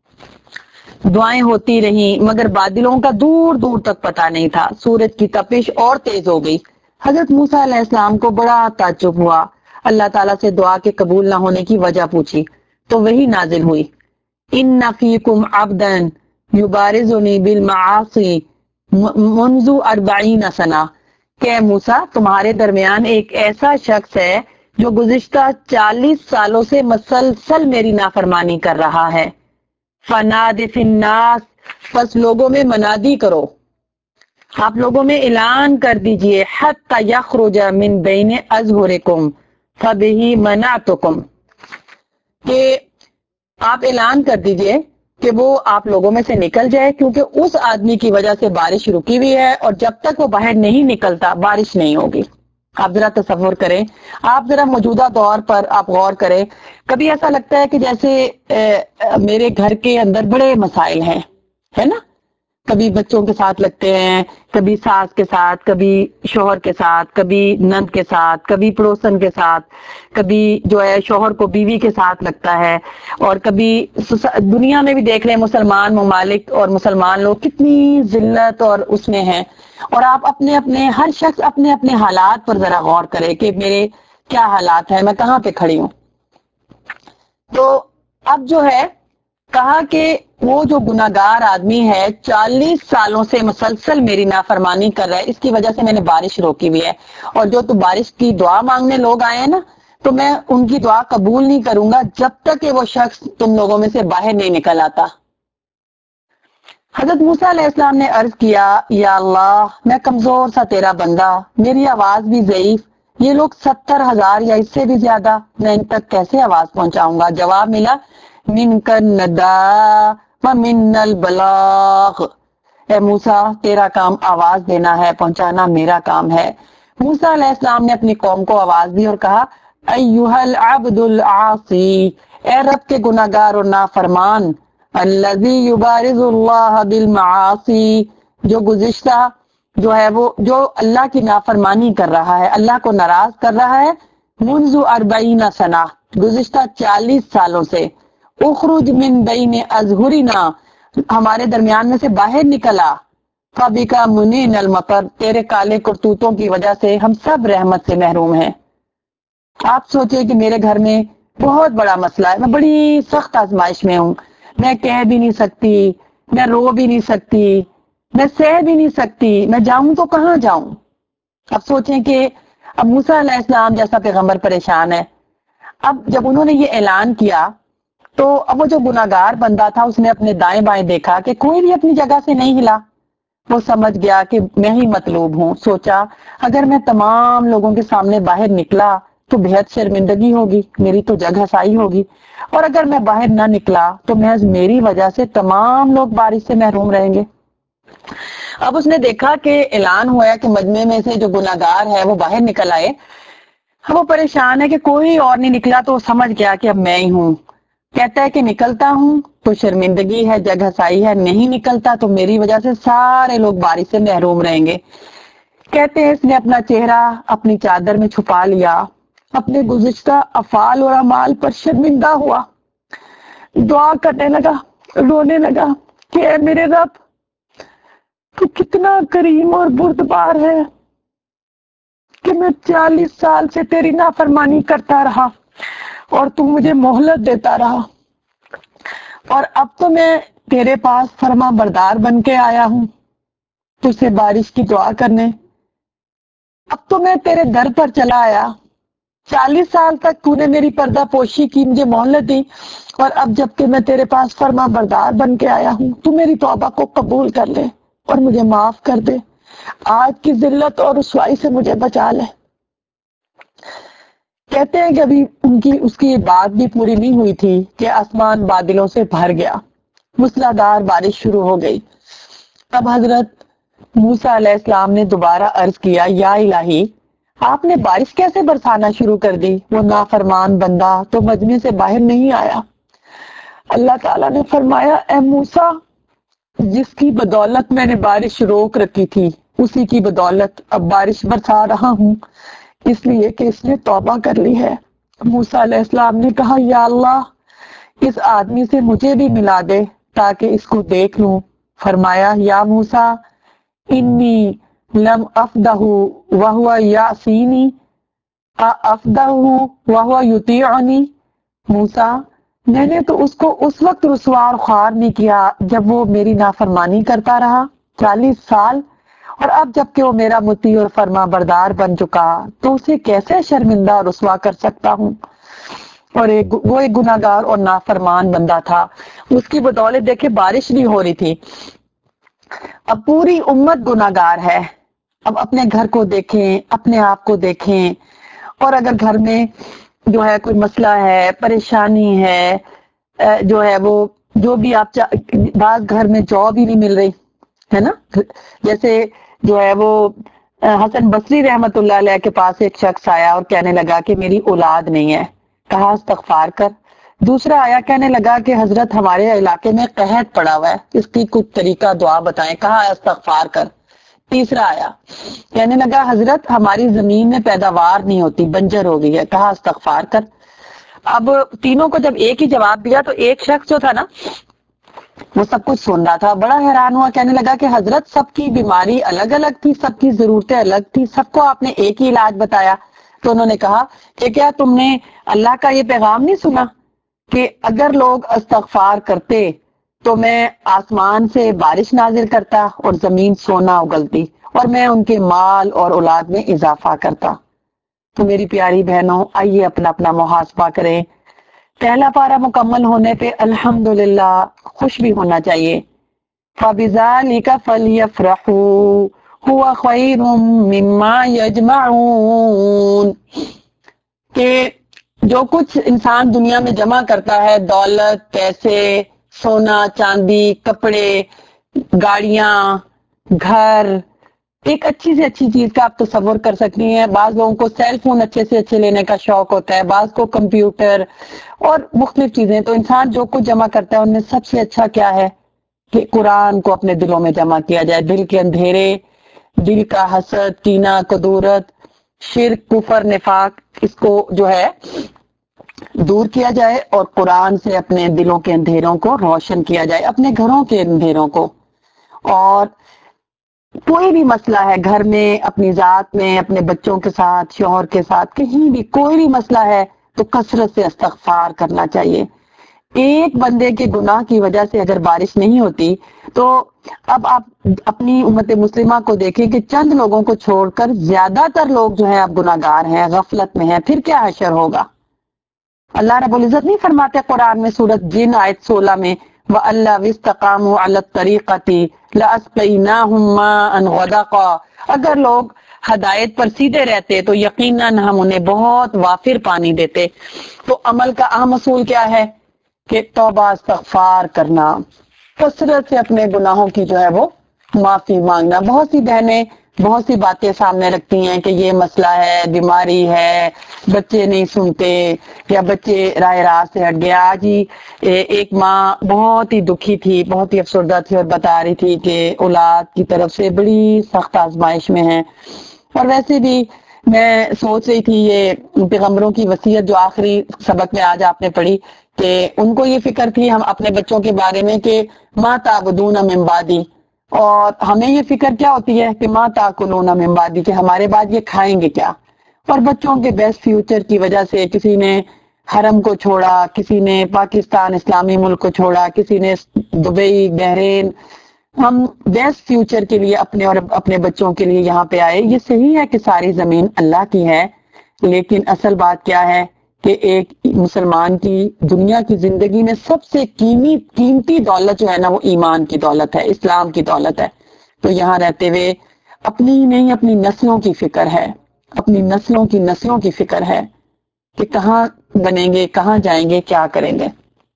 دعائیں ہوتی رہیں مگر بادلوں کا دور دور تک پتہ نہیں تھا. سورج کی تپش اور تیز ہو گئی. حضرت موسیٰ علیہ السلام کو بڑا تعجب ہوا. اللہ تعالیٰ سے دعا کے قبول نہ ہونے کی وجہ پوچھی تو وہی نازل ہوئی، ان فیکم عبدا یبارزنی بالمعاصی منذ اربعین سنہ، کہ موسیٰ تمہارے درمیان ایک ایسا شخص ہے جو گزشتہ چالیس سالوں سے مسلسل میری نافرمانی کر رہا ہے. فنادی فی الناس، پس لوگوں میں منادی کرو، آپ لوگوں میں اعلان کر دیجئے، حتی یخرج من بین اظہرکم فبہ منعتکم، کہ آپ اعلان کر دیجئے کہ وہ آپ لوگوں میں سے نکل جائے، کیونکہ اس آدمی کی وجہ سے بارش رکی ہوئی ہے اور جب تک وہ باہر نہیں نکلتا بارش نہیں ہوگی. آپ ذرا تصور کریں، آپ ذرا موجودہ دور پر آپ غور کریں. کبھی ایسا لگتا ہے کہ جیسے میرے گھر کے اندر بڑے مسائل ہیں، ہے نا؟ کبھی بچوں کے ساتھ لگتے ہیں، کبھی ساس کے ساتھ، کبھی شوہر کے ساتھ، کبھی نند کے ساتھ، کبھی پڑوسن کے ساتھ، کبھی جو ہے شوہر کو بیوی کے ساتھ لگتا ہے، اور کبھی دنیا میں بھی دیکھ رہے ہیں مسلمان ممالک اور مسلمان لوگ کتنی ذلت اور اس میں ہیں. اور آپ اپنے اپنے ہر شخص اپنے اپنے حالات پر ذرا غور کرے کہ میرے کیا حالات ہیں، میں کہاں پہ کھڑی ہوں. تو اب جو ہے کہا کہ وہ جو گناہگار آدمی ہے چالیس سالوں سے مسلسل میری نافرمانی کر رہا ہے، اس کی وجہ سے میں نے بارش روکی ہوئی ہے، اور جو تو بارش کی دعا مانگنے لوگ آئے ہیں نا تو میں ان کی دعا قبول نہیں کروں گا جب تک کہ وہ شخص تم لوگوں میں سے باہر نہیں نکل آتا. حضرت موسیٰ علیہ السلام نے عرض کیا، یا اللہ، میں کمزور سا تیرا بندہ، میری آواز بھی ضعیف، یہ لوگ ستر ہزار یا اس سے بھی زیادہ، میں ان تک کیسے آواز پہنچاؤں گا؟ جواب ملا، من کن ندا و من البلاغ، اے موسیٰ تیرا کام آواز دینا ہے، پہنچانا میرا کام ہے. موسیٰ علیہ السلام نے اپنی قوم کو آواز دی اور کہا، ایھا العبد العاصی، اے رب کے گناہگار اور نافرمان، الذی یبارز اللہ بالمعاصی، جو گزشتہ جو ہے وہ جو اللہ کی نافرمانی کر رہا ہے، اللہ کو ناراض کر رہا ہے، منذ اربعین سنہ، گزشتہ چالیس سالوں سے، اخرج من بین اظہرنا، ہمارے درمیان میں سے باہر نکلا، فَبِكَ مُنِينَ الْمَطَرُ، تیرے کالے کرتوتوں کی وجہ سے ہم سب رحمت سے محروم ہیں۔ آپ سوچیں کہ میرے گھر میں بہت بڑا مسئلہ ہے، میں بڑی سخت آزمائش میں ہوں، میں کہہ بھی نہیں سکتی، میں رو بھی نہیں سکتی، میں سہ بھی نہیں سکتی، میں جاؤں تو کہاں جاؤں؟ اب سوچیں کہ اب موسیٰ علیہ السلام جیسا پیغمبر پریشان ہے۔ اب جب انہوں نے یہ اعلان کیا تو اب وہ جو گناہگار بندہ تھا اس نے اپنے دائیں بائیں دیکھا کہ کوئی بھی اپنی جگہ سے نہیں ہلا۔ وہ سمجھ گیا کہ میں ہی مطلوب ہوں۔ سوچا اگر میں تمام لوگوں کے سامنے باہر نکلا تو بہت شرمندگی ہوگی، میری تو جگ ہسائی ہوگی، اور اگر میں باہر نہ نکلا تو محض میری وجہ سے تمام لوگ بارش سے محروم رہیں گے۔ اب اس نے دیکھا کہ اعلان ہوا ہے کہ مجمع میں سے جو گناہگار ہے وہ باہر نکل آئے۔ وہ پریشان ہے کہ کوئی اور نہیں نکلا تو وہ سمجھ گیا کہ اب میں ہی ہوں۔ کہتا ہے کہ نکلتا ہوں تو شرمندگی ہے، جگ ہسائی ہے، نہیں نکلتا تو میری وجہ سے سارے لوگ بارش سے محروم رہیں گے۔ کہتے ہیں اس نے اپنا چہرہ اپنی چادر میں چھپا لیا، اپنے گزشتہ افعال اور اعمال پر شرمندہ ہوا، دعا کرنے لگا، رونے لگا کہ اے میرے رب، تو کتنا کریم اور بردبار ہے کہ میں چالیس سال سے تیری نافرمانی کرتا رہا اور تو مجھے مہلت دیتا رہا، اور اب تو میں تیرے پاس فرما بردار بن کے آیا ہوں تجھ سے بارش کی دعا کرنے۔ اب تو میں تیرے در پر چلا آیا، چالیس سال تک تو نے میری پردہ پوشی کی، مجھے مہلت دی، اور اب جب کہ میں تیرے پاس فرما بردار بن کے آیا ہوں تو میری توبہ کو قبول کر لے اور مجھے معاف کر دے، آج کی ذلت اور رسوائی سے مجھے بچا لے۔ کہتے ہیں کہ ابھی ان کی اس کی بات بھی پوری نہیں ہوئی تھی کہ آسمان بادلوں سے بھر گیا، موسلادھار بارش شروع ہو گئی۔ اب حضرت موسیٰ علیہ السلام نے دوبارہ عرض کیا، یا الہی، آپ نے بارش کیسے برسانا شروع کر دی؟ وہ نافرمان بندہ تو مجمع سے باہر نہیں آیا۔ اللہ تعالیٰ نے فرمایا، اے موسیٰ، جس کی بدولت میں نے بارش روک رکھی تھی اسی کی بدولت اب بارش برسا رہا ہوں، اس لیے کہ اس نے توبہ کر لی ہے۔ موسیٰ علیہ السلام نے کہا، یا اللہ، اس آدمی سے مجھے بھی ملا دے تاکہ اس کو دیکھ لوں۔ فرمایا، یا موسیٰ، انی لم افدہ وہو یعصینی افدہ وہو یطیعنی۔ موسیٰ، میں نے تو اس کو اس وقت رسوا اور خوار نہیں کیا جب وہ میری نافرمانی کرتا رہا چالیس سال، اور اب جب کہ وہ میرا مطیع اور فرما بردار بن چکا تو اسے کیسے شرمندہ اور رسوا کر سکتا ہوں؟ اور ایک وہ ایک گناہگار اور نافرمان بندہ تھا، اس کی بدولت دیکھے بارش نہیں ہو رہی تھی۔ اب پوری امت گناہگار ہے، اب اپنے گھر کو دیکھیں، اپنے آپ کو دیکھیں، اور اگر گھر میں جو ہے کوئی مسئلہ ہے، پریشانی ہے، جو ہے وہ جو بھی آپ بعض گھر میں جاب ہی نہیں مل رہی ہے نا، جیسے جو ہے وہ حسن بصری رحمت اللہ علیہ کے پاس ایک شخص آیا اور کہنے لگا کہ میری اولاد نہیں ہے، کہا استغفار کر۔ دوسرا آیا کہنے لگا کہ حضرت ہمارے علاقے میں قحط پڑا ہوا ہے، اس کی کچھ طریقہ دعا بتائیں، کہا استغفار کر۔ تیسرا آیا کہنے لگا حضرت ہماری زمین میں پیداوار نہیں ہوتی، بنجر ہو گئی ہے، کہا استغفار کر۔ اب تینوں کو جب ایک ہی جواب دیا تو ایک شخص جو تھا نا وہ سب کچھ سن رہا تھا، بڑا حیران ہوا، کہنے لگا کہ حضرت سب کی بیماری الگ الگ تھی، سب کی ضرورتیں الگ تھی، سب کو آپ نے ایک ہی علاج بتایا۔ تو انہوں نے کہا کہ کیا تم نے اللہ کا یہ پیغام نہیں سنا کہ اگر لوگ استغفار کرتے تو میں آسمان سے بارش نازل کرتا اور زمین سونا اگلتی اور میں ان کے مال اور اولاد میں اضافہ کرتا۔ تو میری پیاری بہنوں، آئیے اپنا اپنا محاسبہ کریں۔ پہلا پارہ مکمل ہونے پہ الحمدللہ خوش بھی ہونا چاہیے۔ فَبِذَلِكَ فَلْيَفْرَحُوا هُوَ خَيْرٌ مِّمَّا يَجْمَعُونَ، کہ جو کچھ انسان دنیا میں جمع کرتا ہے، دولت، پیسے، سونا، چاندی، کپڑے، گاڑیاں، گھر، ایک اچھی سے اچھی چیز کا آپ تصور کر سکتی ہیں۔ بعض لوگوں کو سیل فون اچھے سے اچھے لینے کا شوق ہوتا ہے، بعض کو کمپیوٹر اور مختلف چیزیں۔ تو انسان جو کچھ جمع کرتا ہے ان میں سب سے اچھا کیا ہے کہ قرآن کو اپنے دلوں میں جمع کیا جائے، دل کے اندھیرے، دل کا حسد، کینہ، کدورت، شرک، کفر، نفاق، اس کو جو ہے دور کیا جائے اور قرآن سے اپنے دلوں کے اندھیروں کو روشن کیا جائے، اپنے گھروں کے اندھیروں کو۔ اور کوئی بھی مسئلہ ہے گھر میں، اپنی ذات میں، اپنے بچوں کے ساتھ، شوہر کے ساتھ، کہیں بھی کوئی بھی مسئلہ ہے تو کثرت سے استغفار کرنا چاہیے۔ ایک بندے کے گناہ کی وجہ سے اگر بارش نہیں ہوتی تو اب آپ اپنی امت مسلمہ کو دیکھیں کہ چند لوگوں کو چھوڑ کر زیادہ تر لوگ جو ہیں اب گناہگار ہیں، غفلت میں ہیں، پھر کیا حشر ہوگا؟ اللہ رب العزت نہیں فرماتے قرآن میں سورۃ جن آیت سولہ میں وَأَلَّا وِاسْتَقَامُوا عَلَى الطَّرِيقَةِ لَأَسْقَيْنَاهُمْ مَاءً غَدَقًا، اگر لوگ ہدایت پر سیدھے رہتے تو یقیناً ہم انہیں بہت وافر پانی دیتے۔ تو عمل کا اہم اصول کیا ہے کہ توبہ استغفار کرنا، کثرت سے اپنے گناہوں کی جو ہے وہ معافی مانگنا۔ بہت سی بہنیں بہت سی باتیں سامنے رکھتی ہیں کہ یہ مسئلہ ہے، بیماری ہے، بچے نہیں سنتے یا بچے راہ راست سے ہٹ گیا۔ آج ہی ایک ماں بہت ہی دکھی تھی، بہت ہی افسردہ تھی اور بتا رہی تھی کہ اولاد کی طرف سے بڑی سخت آزمائش میں ہے۔ اور ویسے بھی میں سوچ رہی تھی یہ پیغمبروں کی وصیت جو آخری سبق میں آج آپ نے پڑھی کہ ان کو یہ فکر تھی ہم اپنے بچوں کے بارے میں کہ ما تعبدون من بعدی، اور ہمیں یہ فکر کیا ہوتی ہے کہ ما تاکلون من بعدی، کہ ہمارے بعد یہ کھائیں گے کیا۔ اور بچوں کے بیسٹ فیوچر کی وجہ سے کسی نے حرم کو چھوڑا، کسی نے پاکستان اسلامی ملک کو چھوڑا، کسی نے دبئی، بحرین۔ ہم بیسٹ فیوچر کے لیے اپنے اور اپنے بچوں کے لیے یہاں پہ آئے۔ یہ صحیح ہے کہ ساری زمین اللہ کی ہے، لیکن اصل بات کیا ہے کہ ایک مسلمان کی دنیا کی زندگی میں سب سے قیمتی قیمتی دولت جو ہے نا وہ ایمان کی دولت ہے، اسلام کی دولت ہے۔ تو یہاں رہتے ہوئے اپنی ہی نہیں اپنی نسلوں کی فکر ہے، اپنی نسلوں کی نسلوں کی فکر ہے کہ کہاں بنیں گے، کہاں جائیں گے، کیا کریں گے۔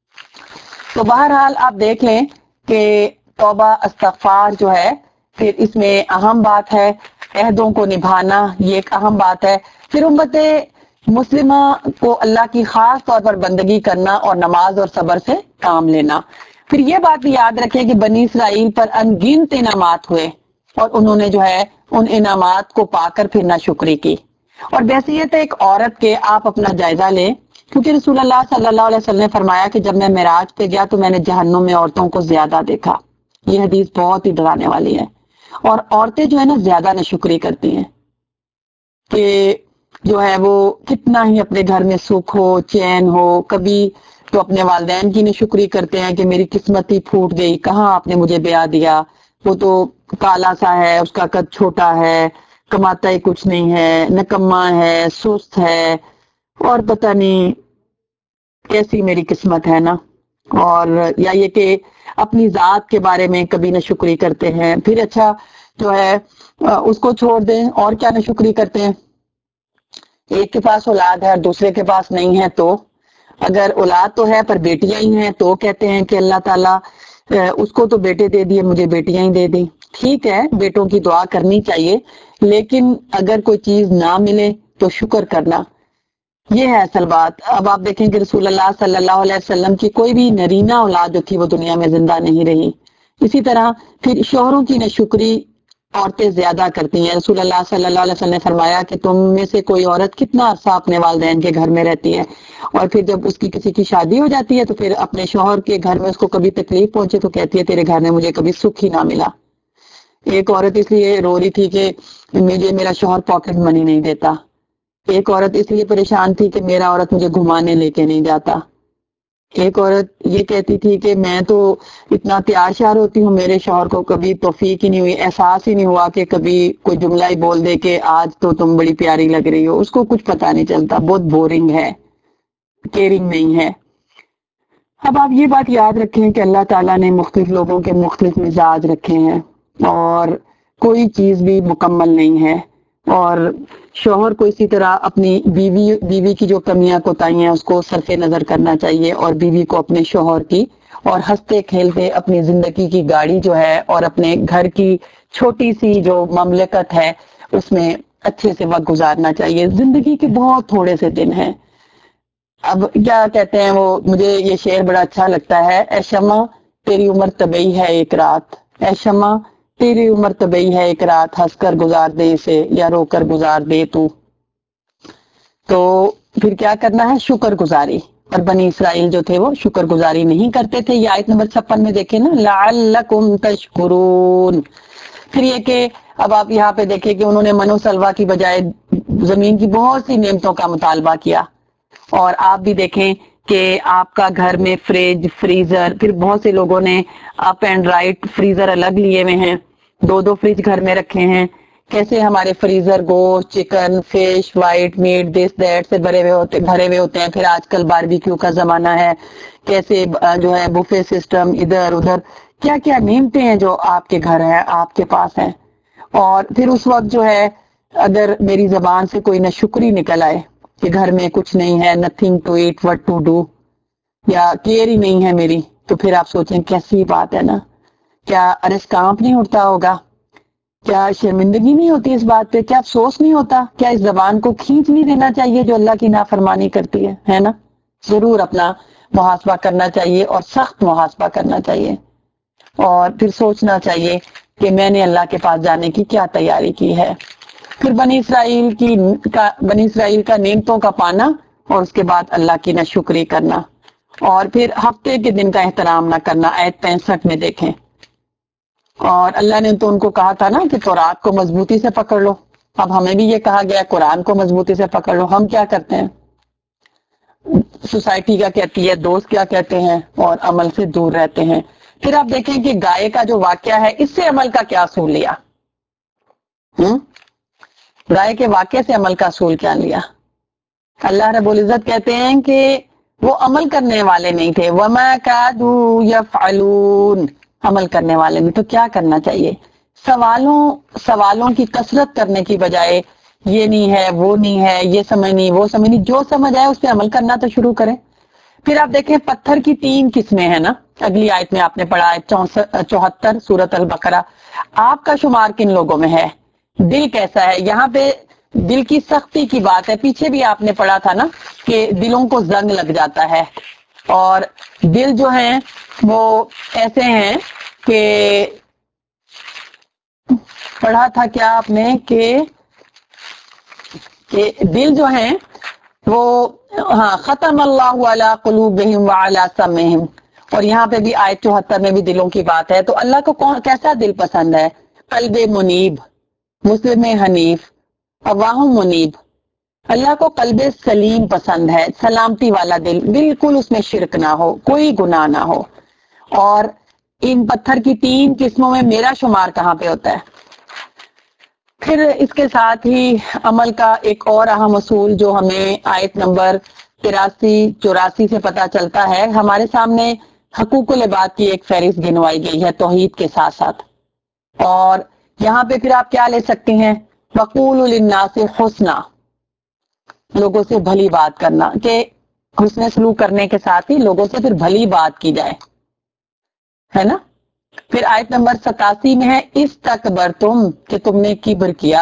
تو بہرحال آپ دیکھ لیں کہ توبہ استغفار جو ہے پھر اس میں اہم بات ہے عہدوں کو نبھانا، یہ ایک اہم بات ہے۔ پھر امت مسلمہ کو اللہ کی خاص طور پر بندگی کرنا اور نماز اور صبر سے کام لینا۔ پھر یہ بات بھی یاد رکھیں کہ بنی اسرائیل پر ان گنت انعامات ہوئے اور انہوں نے جو ہے ان انعامات کو پا کر پھر ناشکری کی۔ اور بحیثیت ایک عورت کے آپ اپنا جائزہ لیں، کیونکہ رسول اللہ صلی اللہ علیہ وسلم نے فرمایا کہ جب میں معراج پہ گیا تو میں نے جہنم میں عورتوں کو زیادہ دیکھا۔ یہ حدیث بہت ہی ڈرانے والی ہے۔ اور عورتیں جو ہے نا زیادہ ناشکری کرتی ہیں کہ جو ہے وہ کتنا ہی اپنے گھر میں سکھ ہو، چین ہو، کبھی تو اپنے والدین کی ناشکری کرتے ہیں کہ میری قسمت ہی پھوٹ گئی، کہاں آپ نے مجھے بیاہ دیا، وہ تو کالا سا ہے، اس کا قد چھوٹا ہے، کماتا ہی کچھ نہیں ہے، نکما ہے، سست ہے، اور پتہ نہیں کیسی میری قسمت ہے نا۔ اور یا یہ کہ اپنی ذات کے بارے میں کبھی ناشکری کرتے ہیں۔ پھر اچھا جو ہے اس کو چھوڑ دیں، اور کیا ناشکری کرتے ہیں، ایک کے پاس اولاد ہے اور دوسرے کے پاس نہیں ہے تو اگر اولاد تو ہے پر بیٹیاں ہی ہیں تو کہتے ہیں کہ اللہ تعالیٰ اس کو تو بیٹے دے دیے، مجھے بیٹیاں ہی دے دیں۔ ٹھیک ہے، بیٹوں کی دعا کرنی چاہیے، لیکن اگر کوئی چیز نہ ملے تو شکر کرنا، یہ ہے اصل بات۔ اب آپ دیکھیں کہ رسول اللہ صلی اللہ علیہ وسلم کی کوئی بھی نرینہ اولاد جو تھی وہ دنیا میں زندہ نہیں رہی۔ اسی طرح پھر شوہروں کی ناشکری عورتیں زیادہ کرتی ہیں۔ رسول اللہ صلی اللہ علیہ وسلم نے فرمایا کہ تم میں سے کوئی عورت کتنا عرصہ اپنے والدین کے گھر میں رہتی ہے، اور پھر جب اس کی کسی کی شادی ہو جاتی ہے تو پھر اپنے شوہر کے گھر میں اس کو کبھی تکلیف پہنچے تو کہتی ہے تیرے گھر میں مجھے کبھی سکھ ہی نہ ملا۔ ایک عورت اس لیے رو رہی تھی کہ مجھے میرا شوہر پاکٹ منی نہیں دیتا، ایک عورت اس لیے پریشان تھی کہ میرا عورت مجھے گھمانے لے کے نہیں جاتا، ایک عورت یہ کہتی تھی کہ میں تو اتنا تیار شیار ہوتی ہوں، میرے شوہر کو کبھی توفیق ہی نہیں ہوئی، احساس ہی نہیں ہوا کہ کبھی کوئی جملہ ہی بول دے کہ آج تو تم بڑی پیاری لگ رہی ہو، اس کو کچھ پتا نہیں چلتا، بہت بورنگ ہے، کیئرنگ نہیں ہے۔ اب آپ یہ بات یاد رکھیں کہ اللہ تعالیٰ نے مختلف لوگوں کے مختلف مزاج رکھے ہیں اور کوئی چیز بھی مکمل نہیں ہے، اور شوہر کو اسی طرح اپنی بیوی بیوی کی جو کمیاں کوتاہیاں ہیں اس کو صرف نظر کرنا چاہیے، اور بیوی کو اپنے شوہر کی، اور ہنستے کھیلتے اپنی زندگی کی گاڑی جو ہے اور اپنے گھر کی چھوٹی سی جو مملکت ہے اس میں اچھے سے وقت گزارنا چاہیے۔ زندگی کے بہت تھوڑے سے دن ہیں۔ اب کیا کہتے ہیں وہ، مجھے یہ شعر بڑا اچھا لگتا ہے، اے شمع تیری عمر طبعی ہے ایک رات، اے شمع تیری عمر طبعی ہے ایک رات، ہنس کر گزار دے اسے یا رو کر گزار دے تو۔ تو پھر کیا کرنا ہے، شکر گزاری۔ اور بنی اسرائیل جو تھے وہ شکر گزاری نہیں کرتے تھے۔ یہ آیت نمبر چھپن میں دیکھیں نا، لعلکم تشکرون، پھر یہ کہ اب آپ یہاں پہ دیکھیں کہ انہوں نے من و سلوا کی بجائے زمین کی بہت سی نعمتوں کا مطالبہ کیا. اور آپ بھی دیکھیں کہ آپ کا گھر میں فریج، فریزر، پھر بہت سے لوگوں نے اپ اینڈ رائٹ فریزر الگ لیے ہوئے ہیں، دو دو فریج گھر میں رکھے ہیں. کیسے ہمارے فریزر گوشت، chicken, fish, white meat, this that سے بھرے ہوئے ہوتے بھرے ہوئے ہوتے ہیں. پھر آج کل باربیکیو کا زمانہ ہے، کیسے جو ہے بوفے سسٹم، ادھر ادھر کیا کیا نعمتیں ہیں جو آپ کے گھر ہیں، آپ کے پاس ہیں. اور پھر اس وقت جو ہے اگر میری زبان سے کوئی ناشکری نکل آئے کہ گھر میں کچھ نہیں ہے، nothing to eat what to do, یا کیئر ہی نہیں ہے میری، تو پھر آپ سوچیں کیسی بات ہے نا. کیا ارس کانپ نہیں اٹھتا ہوگا؟ کیا شرمندگی نہیں ہوتی اس بات پہ؟ کیا افسوس نہیں ہوتا؟ کیا اس زبان کو کھینچ نہیں دینا چاہیے جو اللہ کی نافرمانی کرتی ہے ہے نا؟ ضرور اپنا محاسبہ کرنا چاہیے، اور سخت محاسبہ کرنا چاہیے، اور پھر سوچنا چاہیے کہ میں نے اللہ کے پاس جانے کی کیا تیاری کی ہے. پھر بنی اسرائیل کی کا بنی اسرائیل کا نعمتوں کا پانا، اور اس کے بعد اللہ کی ناشکری کرنا، اور پھر ہفتے کے دن کا احترام نہ کرنا. آیت پینسٹھ میں دیکھیں، اور اللہ نے تو ان کو کہا تھا نا کہ تورات کو مضبوطی سے پکڑ لو. اب ہمیں بھی یہ کہا گیا قرآن کو مضبوطی سے پکڑ لو. ہم کیا کرتے ہیں؟ سوسائٹی کیا کہتی ہے، دوست کیا کہتے ہیں، اور عمل سے دور رہتے ہیں. پھر آپ دیکھیں کہ گائے کا جو واقعہ ہے، اس سے عمل کا کیا اصول لیا؟ ہم گائے کے واقعے سے عمل کا اصول کیا لیا؟ اللہ رب العزت کہتے ہیں کہ وہ عمل کرنے والے نہیں تھے. وَمَا كَادُوا يَفْعَلُونَ، عمل کرنے والے نہیں. تو کیا کرنا چاہیے؟ سوالوں سوالوں کی کثرت کرنے کی بجائے یہ نہیں ہے، وہ نہیں ہے، یہ سمجھ نہیں، وہ سمجھ نہیں، جو سمجھ آئے اس پہ عمل کرنا تو شروع کریں. پھر آپ دیکھیں پتھر کی تین قسمیں ہیں نا، اگلی آیت میں آپ نے پڑھا ہے چوہتر سورۃ البقرہ. آپ کا شمار کن لوگوں میں ہے؟ دل کیسا ہے؟ یہاں پہ دل کی سختی کی بات ہے. پیچھے بھی آپ نے پڑھا تھا نا کہ دلوں کو زنگ لگ جاتا ہے، اور دل جو ہیں وہ ایسے ہیں کہ پڑھا تھا کیا آپ نے کہ کہ دل جو ہیں وہ ہاں ختم اللہ علی قلوبہم وعلی سمعہم. اور یہاں پہ بھی آیت چوہتر میں بھی دلوں کی بات ہے. تو اللہ کو کون کیسا دل پسند ہے؟ قلب منیب، مسلم حنیف، اواہم منیب. اللہ کو قلب سلیم پسند ہے، سلامتی والا دل، بالکل اس میں شرک نہ ہو، کوئی گناہ نہ ہو. اور ان پتھر کی تین قسموں میں میرا شمار کہاں پہ ہوتا ہے؟ پھر اس کے ساتھ ہی عمل کا ایک اور اہم اصول جو ہمیں آیت نمبر تراسی چوراسی سے پتہ چلتا ہے، ہمارے سامنے حقوق العباد کی ایک فہرست گنوائی گئی ہے توحید کے ساتھ ساتھ. اور یہاں پہ پھر آپ کیا لے سکتے ہیں؟ وَقُولُوا لِلنَّاسِ حُسْنًا، لوگوں سے بھلی بات کرنا، کہ حسن سلوک کرنے کے ساتھ ہی لوگوں سے پھر بھلی بات کی جائے، ہے نا؟ پھر آیت نمبر ستاسی میں ہے استکبرتم، کہ تم نے کبر کیا.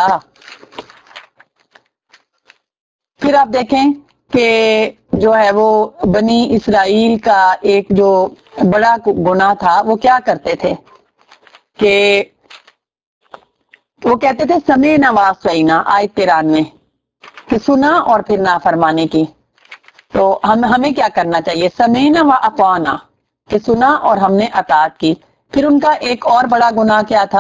پھر آپ دیکھیں کہ جو ہے وہ بنی اسرائیل کا ایک جو بڑا گناہ تھا، وہ کیا کرتے تھے کہ وہ کہتے تھے سمعنا وعصینا. آیت ترانوے کہ سنا اور پھر نافرمانی کی. تو ہم ہمیں کیا کرنا چاہیے؟ سمعنا واطعنا، کہ سنا اور ہم نے اطاعت کی. پھر ان کا ایک اور بڑا گناہ کیا تھا؟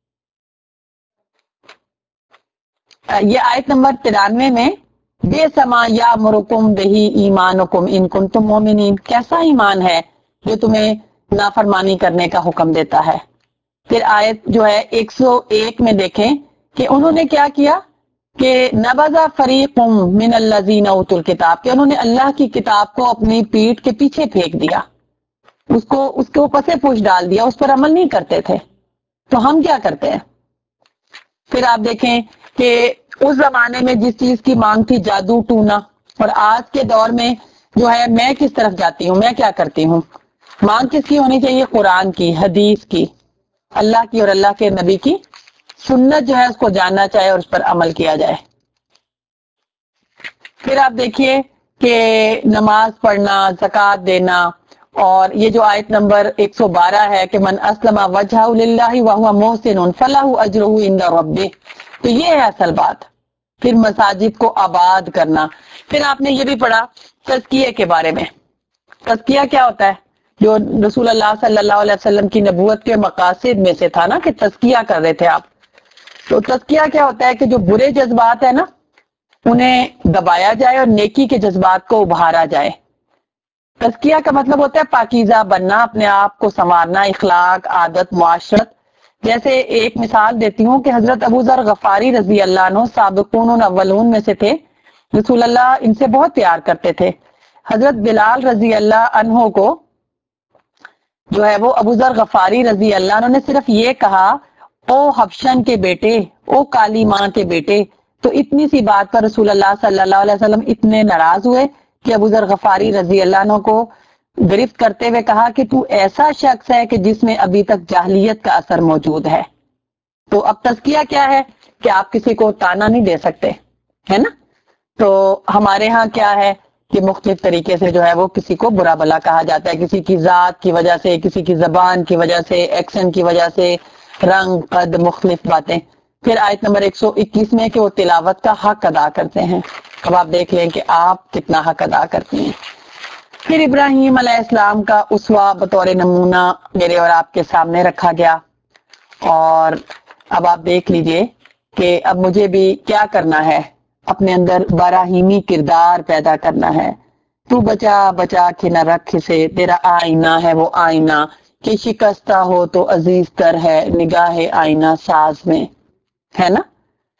یہ آیت نمبر ترانوے میں بے سما یا مرکم بہی ایمانکم ان کنتم مومنین، کیسا ایمان ہے جو تمہیں نافرمانی کرنے کا حکم دیتا ہے. پھر آیت جو ہے ایک سو ایک میں دیکھیں کہ انہوں نے کیا کیا کہ نبذ فریق من الذین اوتوا الکتاب، کہ انہوں نے اللہ کی کتاب کو اپنی پیٹھ کے پیچھے پھینک دیا، اس کو اس کے اوپر سے پوچھ ڈال دیا، اس پر عمل نہیں کرتے تھے. تو ہم کیا کرتے ہیں؟ پھر آپ دیکھیں کہ اس زمانے میں جس چیز کی مانگ تھی جادو ٹونا، اور آج کے دور میں جو ہے میں کس طرف جاتی ہوں، میں کیا کرتی ہوں؟ مانگ کس کی ہونی چاہیے؟ قرآن کی، حدیث کی، اللہ کی اور اللہ کے نبی کی سنت جو ہے اس کو جاننا چاہے اور اس پر عمل کیا جائے. پھر آپ دیکھیے کہ نماز پڑھنا، زکوٰۃ دینا، اور یہ جو آیت نمبر ایک سو بارہ ہے کہ من اسلم وجہہ للہ وہو محسن فلہ اجرہ عند ربہ، تو یہ ہے اصل بات. پھر مساجد کو آباد کرنا. پھر آپ نے یہ بھی پڑھا تزکیے کے بارے میں. تزکیہ کیا ہوتا ہے؟ جو رسول اللہ صلی اللہ علیہ وسلم کی نبوت کے مقاصد میں سے تھا نا کہ تزکیہ کر رہے تھے آپ. تو تزکیہ کیا ہوتا ہے کہ جو برے جذبات ہیں نا انہیں دبایا جائے اور نیکی کے جذبات کو ابھارا جائے. تزکیہ کا مطلب ہوتا ہے پاکیزہ بننا، اپنے آپ کو سنوارنا، اخلاق، عادت، معاشرت. جیسے ایک مثال دیتی ہوں کہ حضرت ابو ذر غفاری رضی اللہ عنہ سابقون الاولون میں سے تھے. رسول اللہ ان سے بہت پیار کرتے تھے. حضرت بلال رضی اللہ عنہ کو جو ہے وہ ابو ذر غفاری رضی اللہ عنہ نے صرف یہ کہا او حبشن کے بیٹے، او کالی ماں کے بیٹے، تو اتنی سی بات پر رسول اللہ صلی اللہ علیہ وسلم اتنے ناراض ہوئے کہ ابو ذر غفاری رضی اللہ عنہ کو گرفت کرتے ہوئے کہا کہ تو ایسا شخص ہے کہ جس میں ابھی تک جاہلیت کا اثر موجود ہے. تو اب تزکیہ کیا ہے کہ آپ کسی کو تانا نہیں دے سکتے، ہے نا. تو ہمارے ہاں کیا ہے کہ مختلف طریقے سے جو ہے وہ کسی کو برا بلا کہا جاتا ہے، کسی کی ذات کی وجہ سے، کسی کی زبان کی وجہ سے، ایکسن کی وجہ سے، رنگ، قد، مختلف باتیں. پھر آیت نمبر ایک سو اکیس میں کہ وہ تلاوت کا حق ادا کرتے ہیں. اب آپ دیکھ لیں کہ آپ کتنا حق ادا کرتی ہیں. پھر ابراہیم علیہ السلام کا اسوہ بطور نمونہ میرے اور آپ کے سامنے رکھا گیا. اور اب آپ دیکھ لیجئے کہ اب مجھے بھی کیا کرنا ہے، اپنے اندر براہیمی کردار پیدا کرنا ہے. تو بچا بچا کے نہ رکھ سے، تیرا آئینہ ہے وہ آئینہ کہ شکستہ ہو تو عزیز تر ہے نگاہ آئینہ ساز میں، ہے نا.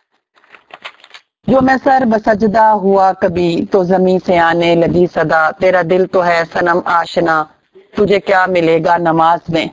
جو میں سر بسجدہ ہوا کبھی تو زمین سے آنے لگی صدا، تیرا دل تو ہے صنم آشنا تجھے کیا ملے گا نماز میں.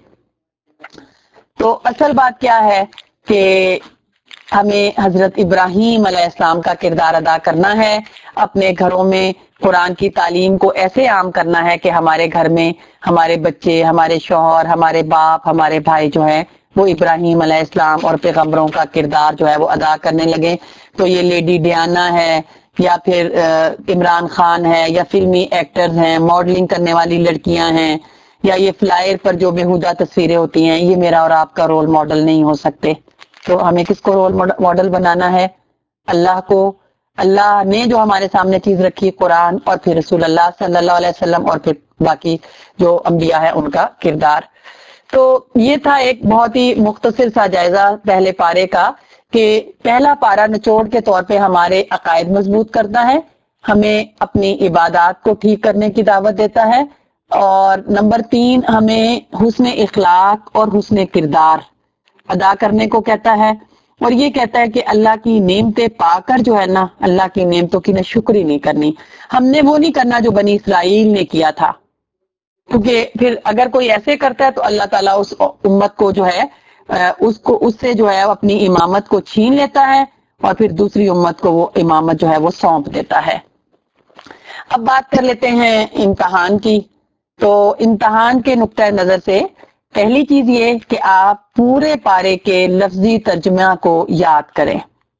تو اصل بات کیا ہے کہ ہمیں حضرت ابراہیم علیہ السلام کا کردار ادا کرنا ہے. اپنے گھروں میں قرآن کی تعلیم کو ایسے عام کرنا ہے کہ ہمارے گھر میں ہمارے بچے، ہمارے شوہر، ہمارے باپ، ہمارے بھائی جو ہیں وہ ابراہیم علیہ السلام اور پیغمبروں کا کردار جو ہے وہ ادا کرنے لگے. تو یہ لیڈی ڈیانا ہے یا پھر عمران خان ہے یا فلمی ایکٹرز ہیں، ماڈلنگ کرنے والی لڑکیاں ہیں، یا یہ فلائر پر جو بےہودہ تصویریں ہوتی ہیں، یہ میرا اور آپ کا رول ماڈل نہیں ہو سکتے. تو ہمیں کس کو رول ماڈل بنانا ہے؟ اللہ کو. اللہ نے جو ہمارے سامنے چیز رکھی قرآن، اور پھر رسول اللہ صلی اللہ علیہ وسلم، اور پھر باقی جو انبیاء ہے ان کا کردار. تو یہ تھا ایک بہت ہی مختصر سا جائزہ پہلے پارے کا کہ پہلا پارا نچوڑ کے طور پہ ہمارے عقائد مضبوط کرتا ہے، ہمیں اپنی عبادات کو ٹھیک کرنے کی دعوت دیتا ہے، اور نمبر تین ہمیں حسن اخلاق اور حسن کردار ادا کرنے کو کہتا ہے. اور یہ کہتا ہے کہ اللہ کی نعمتیں پا کر جو ہے نا اللہ کی نعمتوں کی نہ شکری نہیں کرنی. ہم نے وہ نہیں کرنا جو بنی اسرائیل نے کیا تھا، کیونکہ پھر اگر کوئی ایسے کرتا ہے تو اللہ تعالیٰ اس امت کو جو ہے اس کو اس سے جو ہے اپنی امامت کو چھین لیتا ہے، اور پھر دوسری امت کو وہ امامت جو ہے وہ سونپ دیتا ہے. اب بات کر لیتے ہیں امتحان کی. تو امتحان کے نقطہ نظر سے پہلی چیز یہ کہ آپ پورے پارے کے لفظی ترجمہ کو یاد کریں،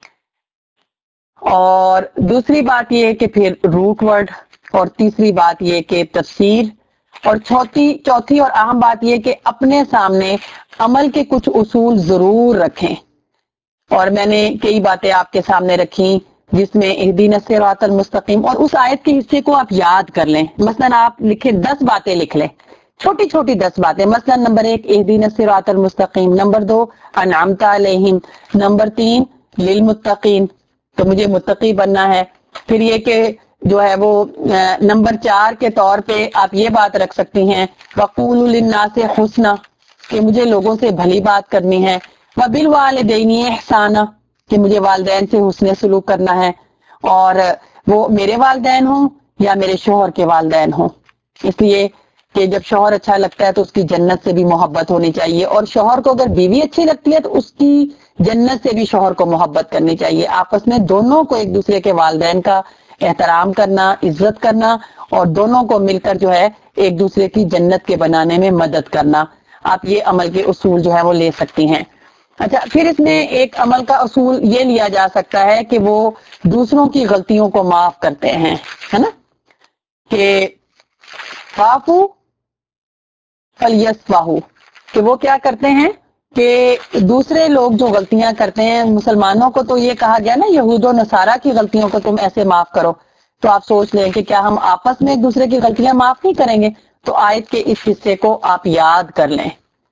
اور دوسری بات یہ کہ پھر روٹ ورڈ، اور تیسری بات یہ کہ تفسیر، اور چوتھی چوتھی اور اہم بات یہ کہ اپنے سامنے عمل کے کچھ اصول ضرور رکھیں. اور میں نے کئی باتیں آپ کے سامنے رکھی جس میں اہدینا الصراط المستقیم، اور اس آیت کے حصے کو آپ یاد کر لیں. مثلا آپ لکھیں دس باتیں لکھ لیں، چھوٹی چھوٹی دس باتیں. مثلا نمبر ایک اہدینا الصراط المستقیم، نمبر دو انعمت علیہم، نمبر تین للمتقین، تو مجھے متقی بننا ہے. پھر یہ کہ جو ہے وہ نمبر چار کے طور پہ آپ یہ بات رکھ سکتی ہیں وَقُولُوا لِلنَّاسِ حُسْنًا، کہ مجھے لوگوں سے بھلی بات کرنی ہے. وَبِالْوَالِدَيْنِ احسانا، کہ مجھے والدین سے حسن سلوک کرنا ہے، اور وہ میرے والدین ہوں یا میرے شوہر کے والدین ہوں. اس لیے کہ جب شوہر اچھا لگتا ہے تو اس کی جنت سے بھی محبت ہونی چاہیے، اور شوہر کو اگر بیوی اچھی لگتی ہے تو اس کی جنت سے بھی شوہر کو محبت کرنی چاہیے. آپس میں دونوں کو ایک دوسرے کے والدین کا احترام کرنا، عزت کرنا، اور دونوں کو مل کر جو ہے ایک دوسرے کی جنت کے بنانے میں مدد کرنا. آپ یہ عمل کے اصول جو ہے وہ لے سکتی ہیں. اچھا، پھر اس میں ایک عمل کا اصول یہ لیا جا سکتا ہے کہ وہ دوسروں کی غلطیوں کو معاف کرتے ہیں، ہے نا، کہ فاعفو فلیصفحوا، کہ وہ کیا کرتے ہیں کہ دوسرے لوگ جو غلطیاں کرتے ہیں، مسلمانوں کو تو یہ کہا گیا نا یہود و نصارہ کی غلطیوں کو تم ایسے معاف کرو. تو آپ سوچ لیں کہ کیا ہم آپس میں ایک دوسرے کی غلطیاں معاف نہیں کریں گے؟ تو آیت کے اس حصے کو آپ یاد کر لیں.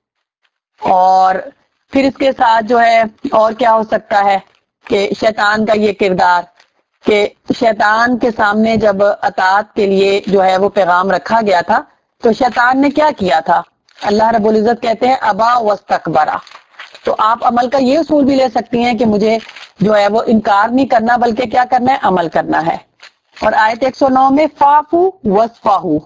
اور پھر اس کے ساتھ جو ہے اور کیا ہو سکتا ہے کہ شیطان کا یہ کردار کہ شیطان کے سامنے جب اطاعت کے لیے جو ہے وہ پیغام رکھا گیا تھا تو شیطان نے کیا کیا تھا. اللہ رب العزت کہتے ہیں ابا واستکبرا. تو آپ عمل کا یہ اصول بھی لے سکتی ہیں کہ مجھے جو ہے وہ انکار نہیں کرنا بلکہ کیا کرنا ہے, عمل کرنا ہے. اور آیت ایک سو نو میں فافو وصفاہو,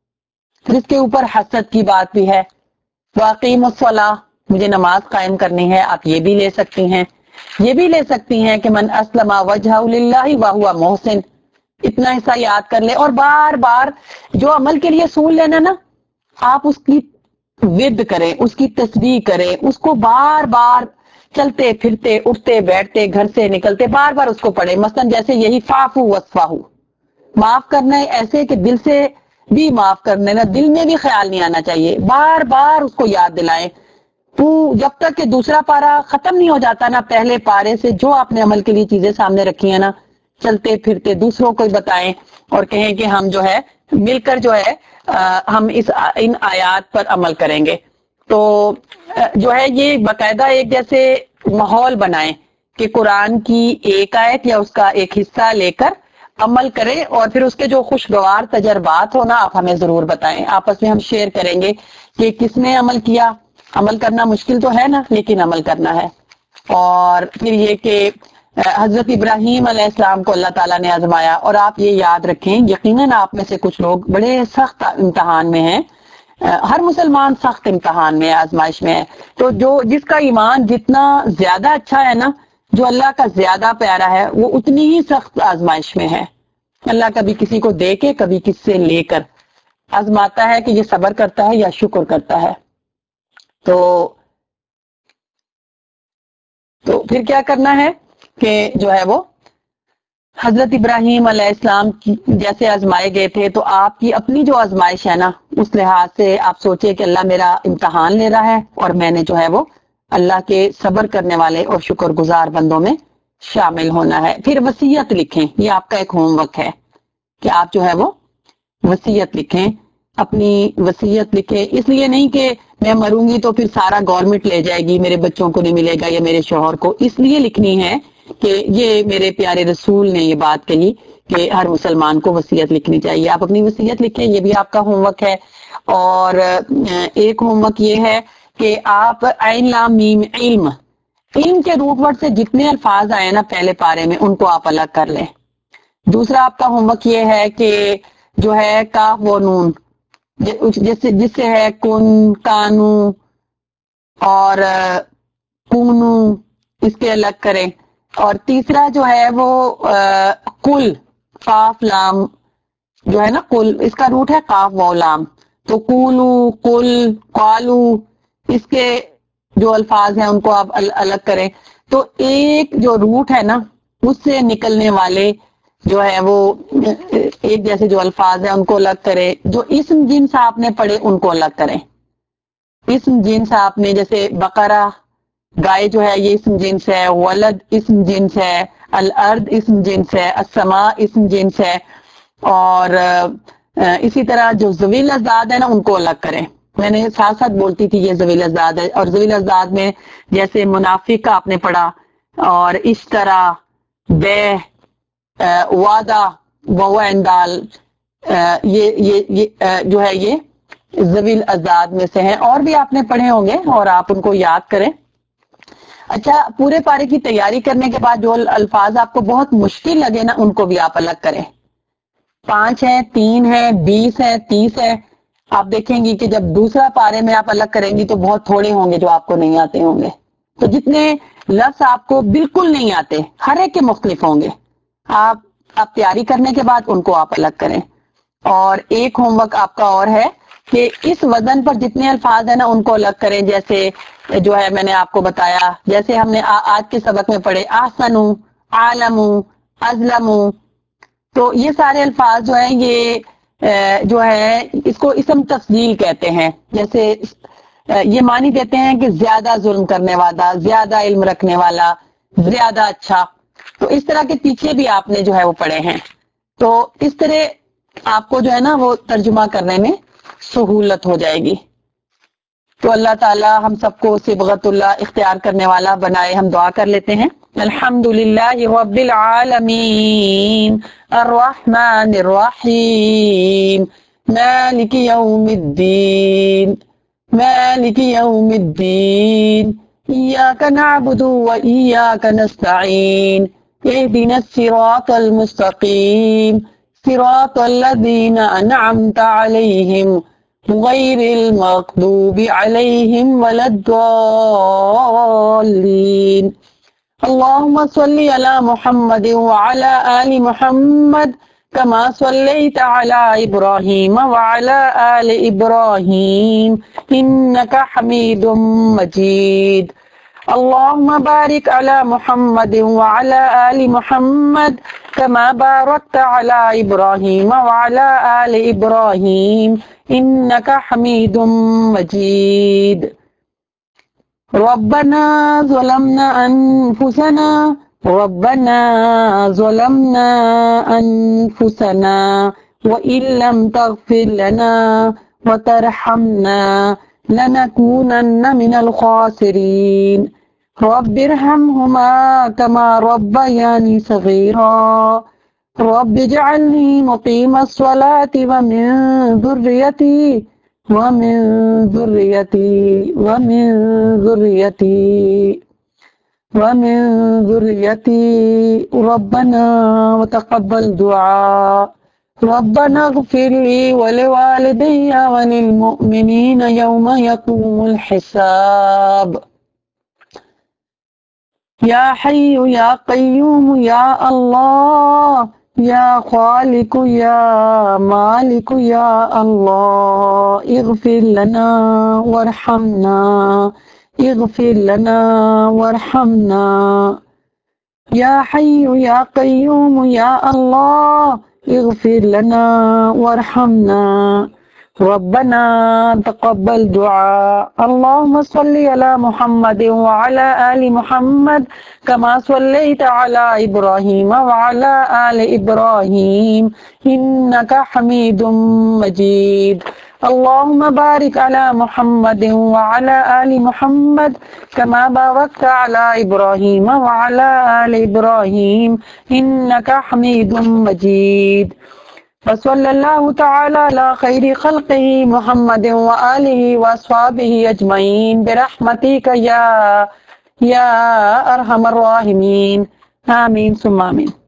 جس کے اوپر حسد کی بات بھی ہے. واقیم الصلاح, مجھے نماز قائم کرنی ہے, آپ یہ بھی لے سکتی ہیں. یہ بھی لے سکتی ہیں کہ من اسلم وجہہ للہ وہو محسن. اتنا حصہ یاد کر لیں اور بار بار جو عمل کے لیے اصول لینا نا, آپ اس کی ورد کریں, اس کی تسبیح کریں, اس کو بار بار چلتے پھرتے اٹھتے بیٹھتے گھر سے نکلتے بار بار اس کو پڑھیں. مثلا جیسے یہی فافو وصفاہو, معاف کرنا ہے ایسے کہ دل سے بھی معاف کرنے نا, دل میں بھی خیال نہیں آنا چاہیے, بار بار اس کو یاد دلائیں. تو جب تک کہ دوسرا پارا ختم نہیں ہو جاتا نا, پہلے پارے سے جو آپ نے عمل کے لیے چیزیں سامنے رکھی ہیں نا, چلتے پھرتے دوسروں کو بتائیں اور کہیں کہ ہم جو ہے مل کر جو ہے ہم اس ان آیات پر عمل کریں گے. تو جو ہے یہ باقاعدہ ایک جیسے ماحول بنائیں کہ قرآن کی ایک آیت یا اس کا ایک حصہ لے کر عمل کریں, اور پھر اس کے جو خوشگوار تجربات ہونا آپ ہمیں ضرور بتائیں. آپس میں ہم شیئر کریں گے کہ کس نے عمل کیا. عمل کرنا مشکل تو ہے نا, لیکن عمل کرنا ہے. اور پھر یہ کہ حضرت ابراہیم علیہ السلام کو اللہ تعالیٰ نے آزمایا, اور آپ یہ یاد رکھیں یقیناً آپ میں سے کچھ لوگ بڑے سخت امتحان میں ہیں. ہر مسلمان سخت امتحان میں, آزمائش میں ہے. تو جو جس کا ایمان جتنا زیادہ اچھا ہے نا, جو اللہ کا زیادہ پیارا ہے, وہ اتنی ہی سخت آزمائش میں ہے. اللہ کبھی کسی کو دے کے کبھی کس سے لے کر آزماتا ہے کہ یہ صبر کرتا ہے یا شکر کرتا ہے. تو تو پھر کیا کرنا ہے کہ جو ہے وہ حضرت ابراہیم علیہ السلام کی جیسے آزمائے گئے تھے, تو آپ کی اپنی جو آزمائش ہے نا, اس لحاظ سے آپ سوچیں کہ اللہ میرا امتحان لے رہا ہے اور میں نے جو ہے وہ اللہ کے صبر کرنے والے اور شکر گزار بندوں میں شامل ہونا ہے. پھر وصیت لکھیں, یہ آپ کا ایک ہوم ورک ہے کہ آپ جو ہے وہ وصیت لکھیں, اپنی وصیت لکھیں. اس لیے نہیں کہ میں مروں گی تو پھر سارا گورنمنٹ لے جائے گی, میرے بچوں کو نہیں ملے گا یا میرے شوہر کو. اس لیے لکھنی ہے کہ یہ میرے پیارے رسول نے یہ بات کہی کہ ہر مسلمان کو وصیت لکھنی چاہیے. آپ اپنی وصیت لکھیں, یہ بھی آپ کا ہوم ورک ہے. اور ایک ہوم ورک یہ ہے کہ آپ عین لام میم علم علم کے روٹ ورڈ سے جتنے الفاظ آئے نا پہلے پارے میں, ان کو آپ الگ کر لیں. دوسرا آپ کا ہوم ورک یہ ہے کہ جو ہے کاف و نون, جس سے جس سے ہے کن, کانو اور کونو, اس کے الگ کریں. اور تیسرا جو ہے وہ کل, کاف لام جو ہے نا کل, اس کا روٹ ہے کاف و لام. تو کولو, کل, قالو, اس کے جو الفاظ ہیں ان کو آپ الگ کریں. تو ایک جو روٹ ہے نا, اس سے نکلنے والے جو ہے وہ ایک جیسے جو الفاظ ہیں ان کو الگ کریں. جو اسم جنس آپ نے پڑھے ان کو الگ کریں. اسم جنس آپ نے جیسے بقرہ گائے جو ہے یہ اسم جنس ہے, ولد اسم جنس ہے, الارض اسم جنس ہے, السماء اسم جنس ہے. اور اسی طرح جو ذویل ازداد ہے نا ان کو الگ کریں. میں نے ساتھ ساتھ بولتی تھی یہ ذویل ازداد ہے, اور ذویل ازداد میں جیسے منافق کا آپ نے پڑھا, اور اشترا, بے, وعدہ, وہو اندال, یہ یہ یہ جو ہے یہ ذویل ازداد میں سے ہیں. اور بھی آپ نے پڑھے ہوں گے اور آپ ان کو یاد کریں. اچھا, پورے پارے کی تیاری کرنے کے بعد جو الفاظ آپ کو بہت مشکل لگے نا ان کو بھی آپ الگ کریں. پانچ ہے, تین ہے, بیس ہے, تیس ہے. آپ دیکھیں گی کہ جب دوسرا پارے میں آپ الگ کریں گی تو بہت تھوڑے ہوں گے جو آپ کو نہیں آتے ہوں گے. تو جتنے لفظ آپ کو بالکل نہیں آتے ہر ایک کے مختلف ہوں گے. آپ آپ تیاری کرنے کے بعد ان کو آپ الگ کریں. اور ایک ہوم ورک آپ کا اور ہے کہ اس وزن پر جتنے الفاظ ہیں نا ان کو الگ کریں. جیسے جو ہے میں نے آپ کو بتایا, جیسے ہم نے آج کے سبق میں پڑھے احسنو, عالمو, ازلمو. تو یہ سارے الفاظ جو ہیں یہ جو ہے اس کو اسم تفضیل کہتے ہیں. جیسے یہ معنی دیتے ہیں کہ زیادہ ظلم کرنے والا, زیادہ علم رکھنے والا, زیادہ اچھا. تو اس طرح کے پیچھے بھی آپ نے جو ہے وہ پڑھے ہیں. تو اس طرح آپ کو جو ہے نا وہ ترجمہ کرنے میں سہولت ہو جائے گی۔ تو اللہ تعالی ہم سب کو صبغت اللہ اختیار کرنے والا بنائے، ہم دعا کر لیتے ہیں۔ الحمدللہ رب العالمین الرحمن الرحیم مالک یوم الدین مالک یوم الدین ایاک نعبد و ایاک نستعین اهدنا الصراط المستقیم صراط الذین انعمت علیہم غیر المغضوب علیہم ولا الضالین۔ اللهم صل على محمد وعلى آل محمد كما صليت على إبراهيم وعلى آل إبراهيم إنك حميد مجيد۔ اللهم بارك على محمد وعلى آل محمد كما باركت على إبراهيم وعلى آل إبراهيم إنك حميد مجيد۔ ربنا ظلمنا أنفسنا ربنا ظلمنا أنفسنا وإن لم تغفر لنا وترحمنا لنكونن من الخاسرين۔ رب ارحمهما كما ربياني صغيرا رب اجعلني مقيم الصلاة ومن ذريتي ومن ذريتي ومن ذريتي ومن ذريتي ربنا وتقبل دعاء ربنا اغفر لي ولوالدي وللمؤمنين يوم يقوم الحساب۔ یا حی یا قیوم یا اللہ یا خالق یا مالک یا اللہ اغفر لنا وارحمنا اغفر لنا وارحمنا۔ یا حی یا قیوم یا اللہ اغفر لنا وارحمنا۔ ربنا تقبل دعاء۔ اللهم صل على محمد وعلى آل محمد كما صليت على إبراهيم وعلى آل إبراهيم إنك حميد مجيد۔ اللهم بارك على محمد وعلى آل محمد كما باركت على إبراهيم وعلى آل إبراهيم إنك حميد مجيد۔ وصلی اللہ تعالی علی خیر خلقہ محمد وآلہ واصحابہ اجمعین برحمتک یا یا ارحم الراحمین، آمین ثم آمین۔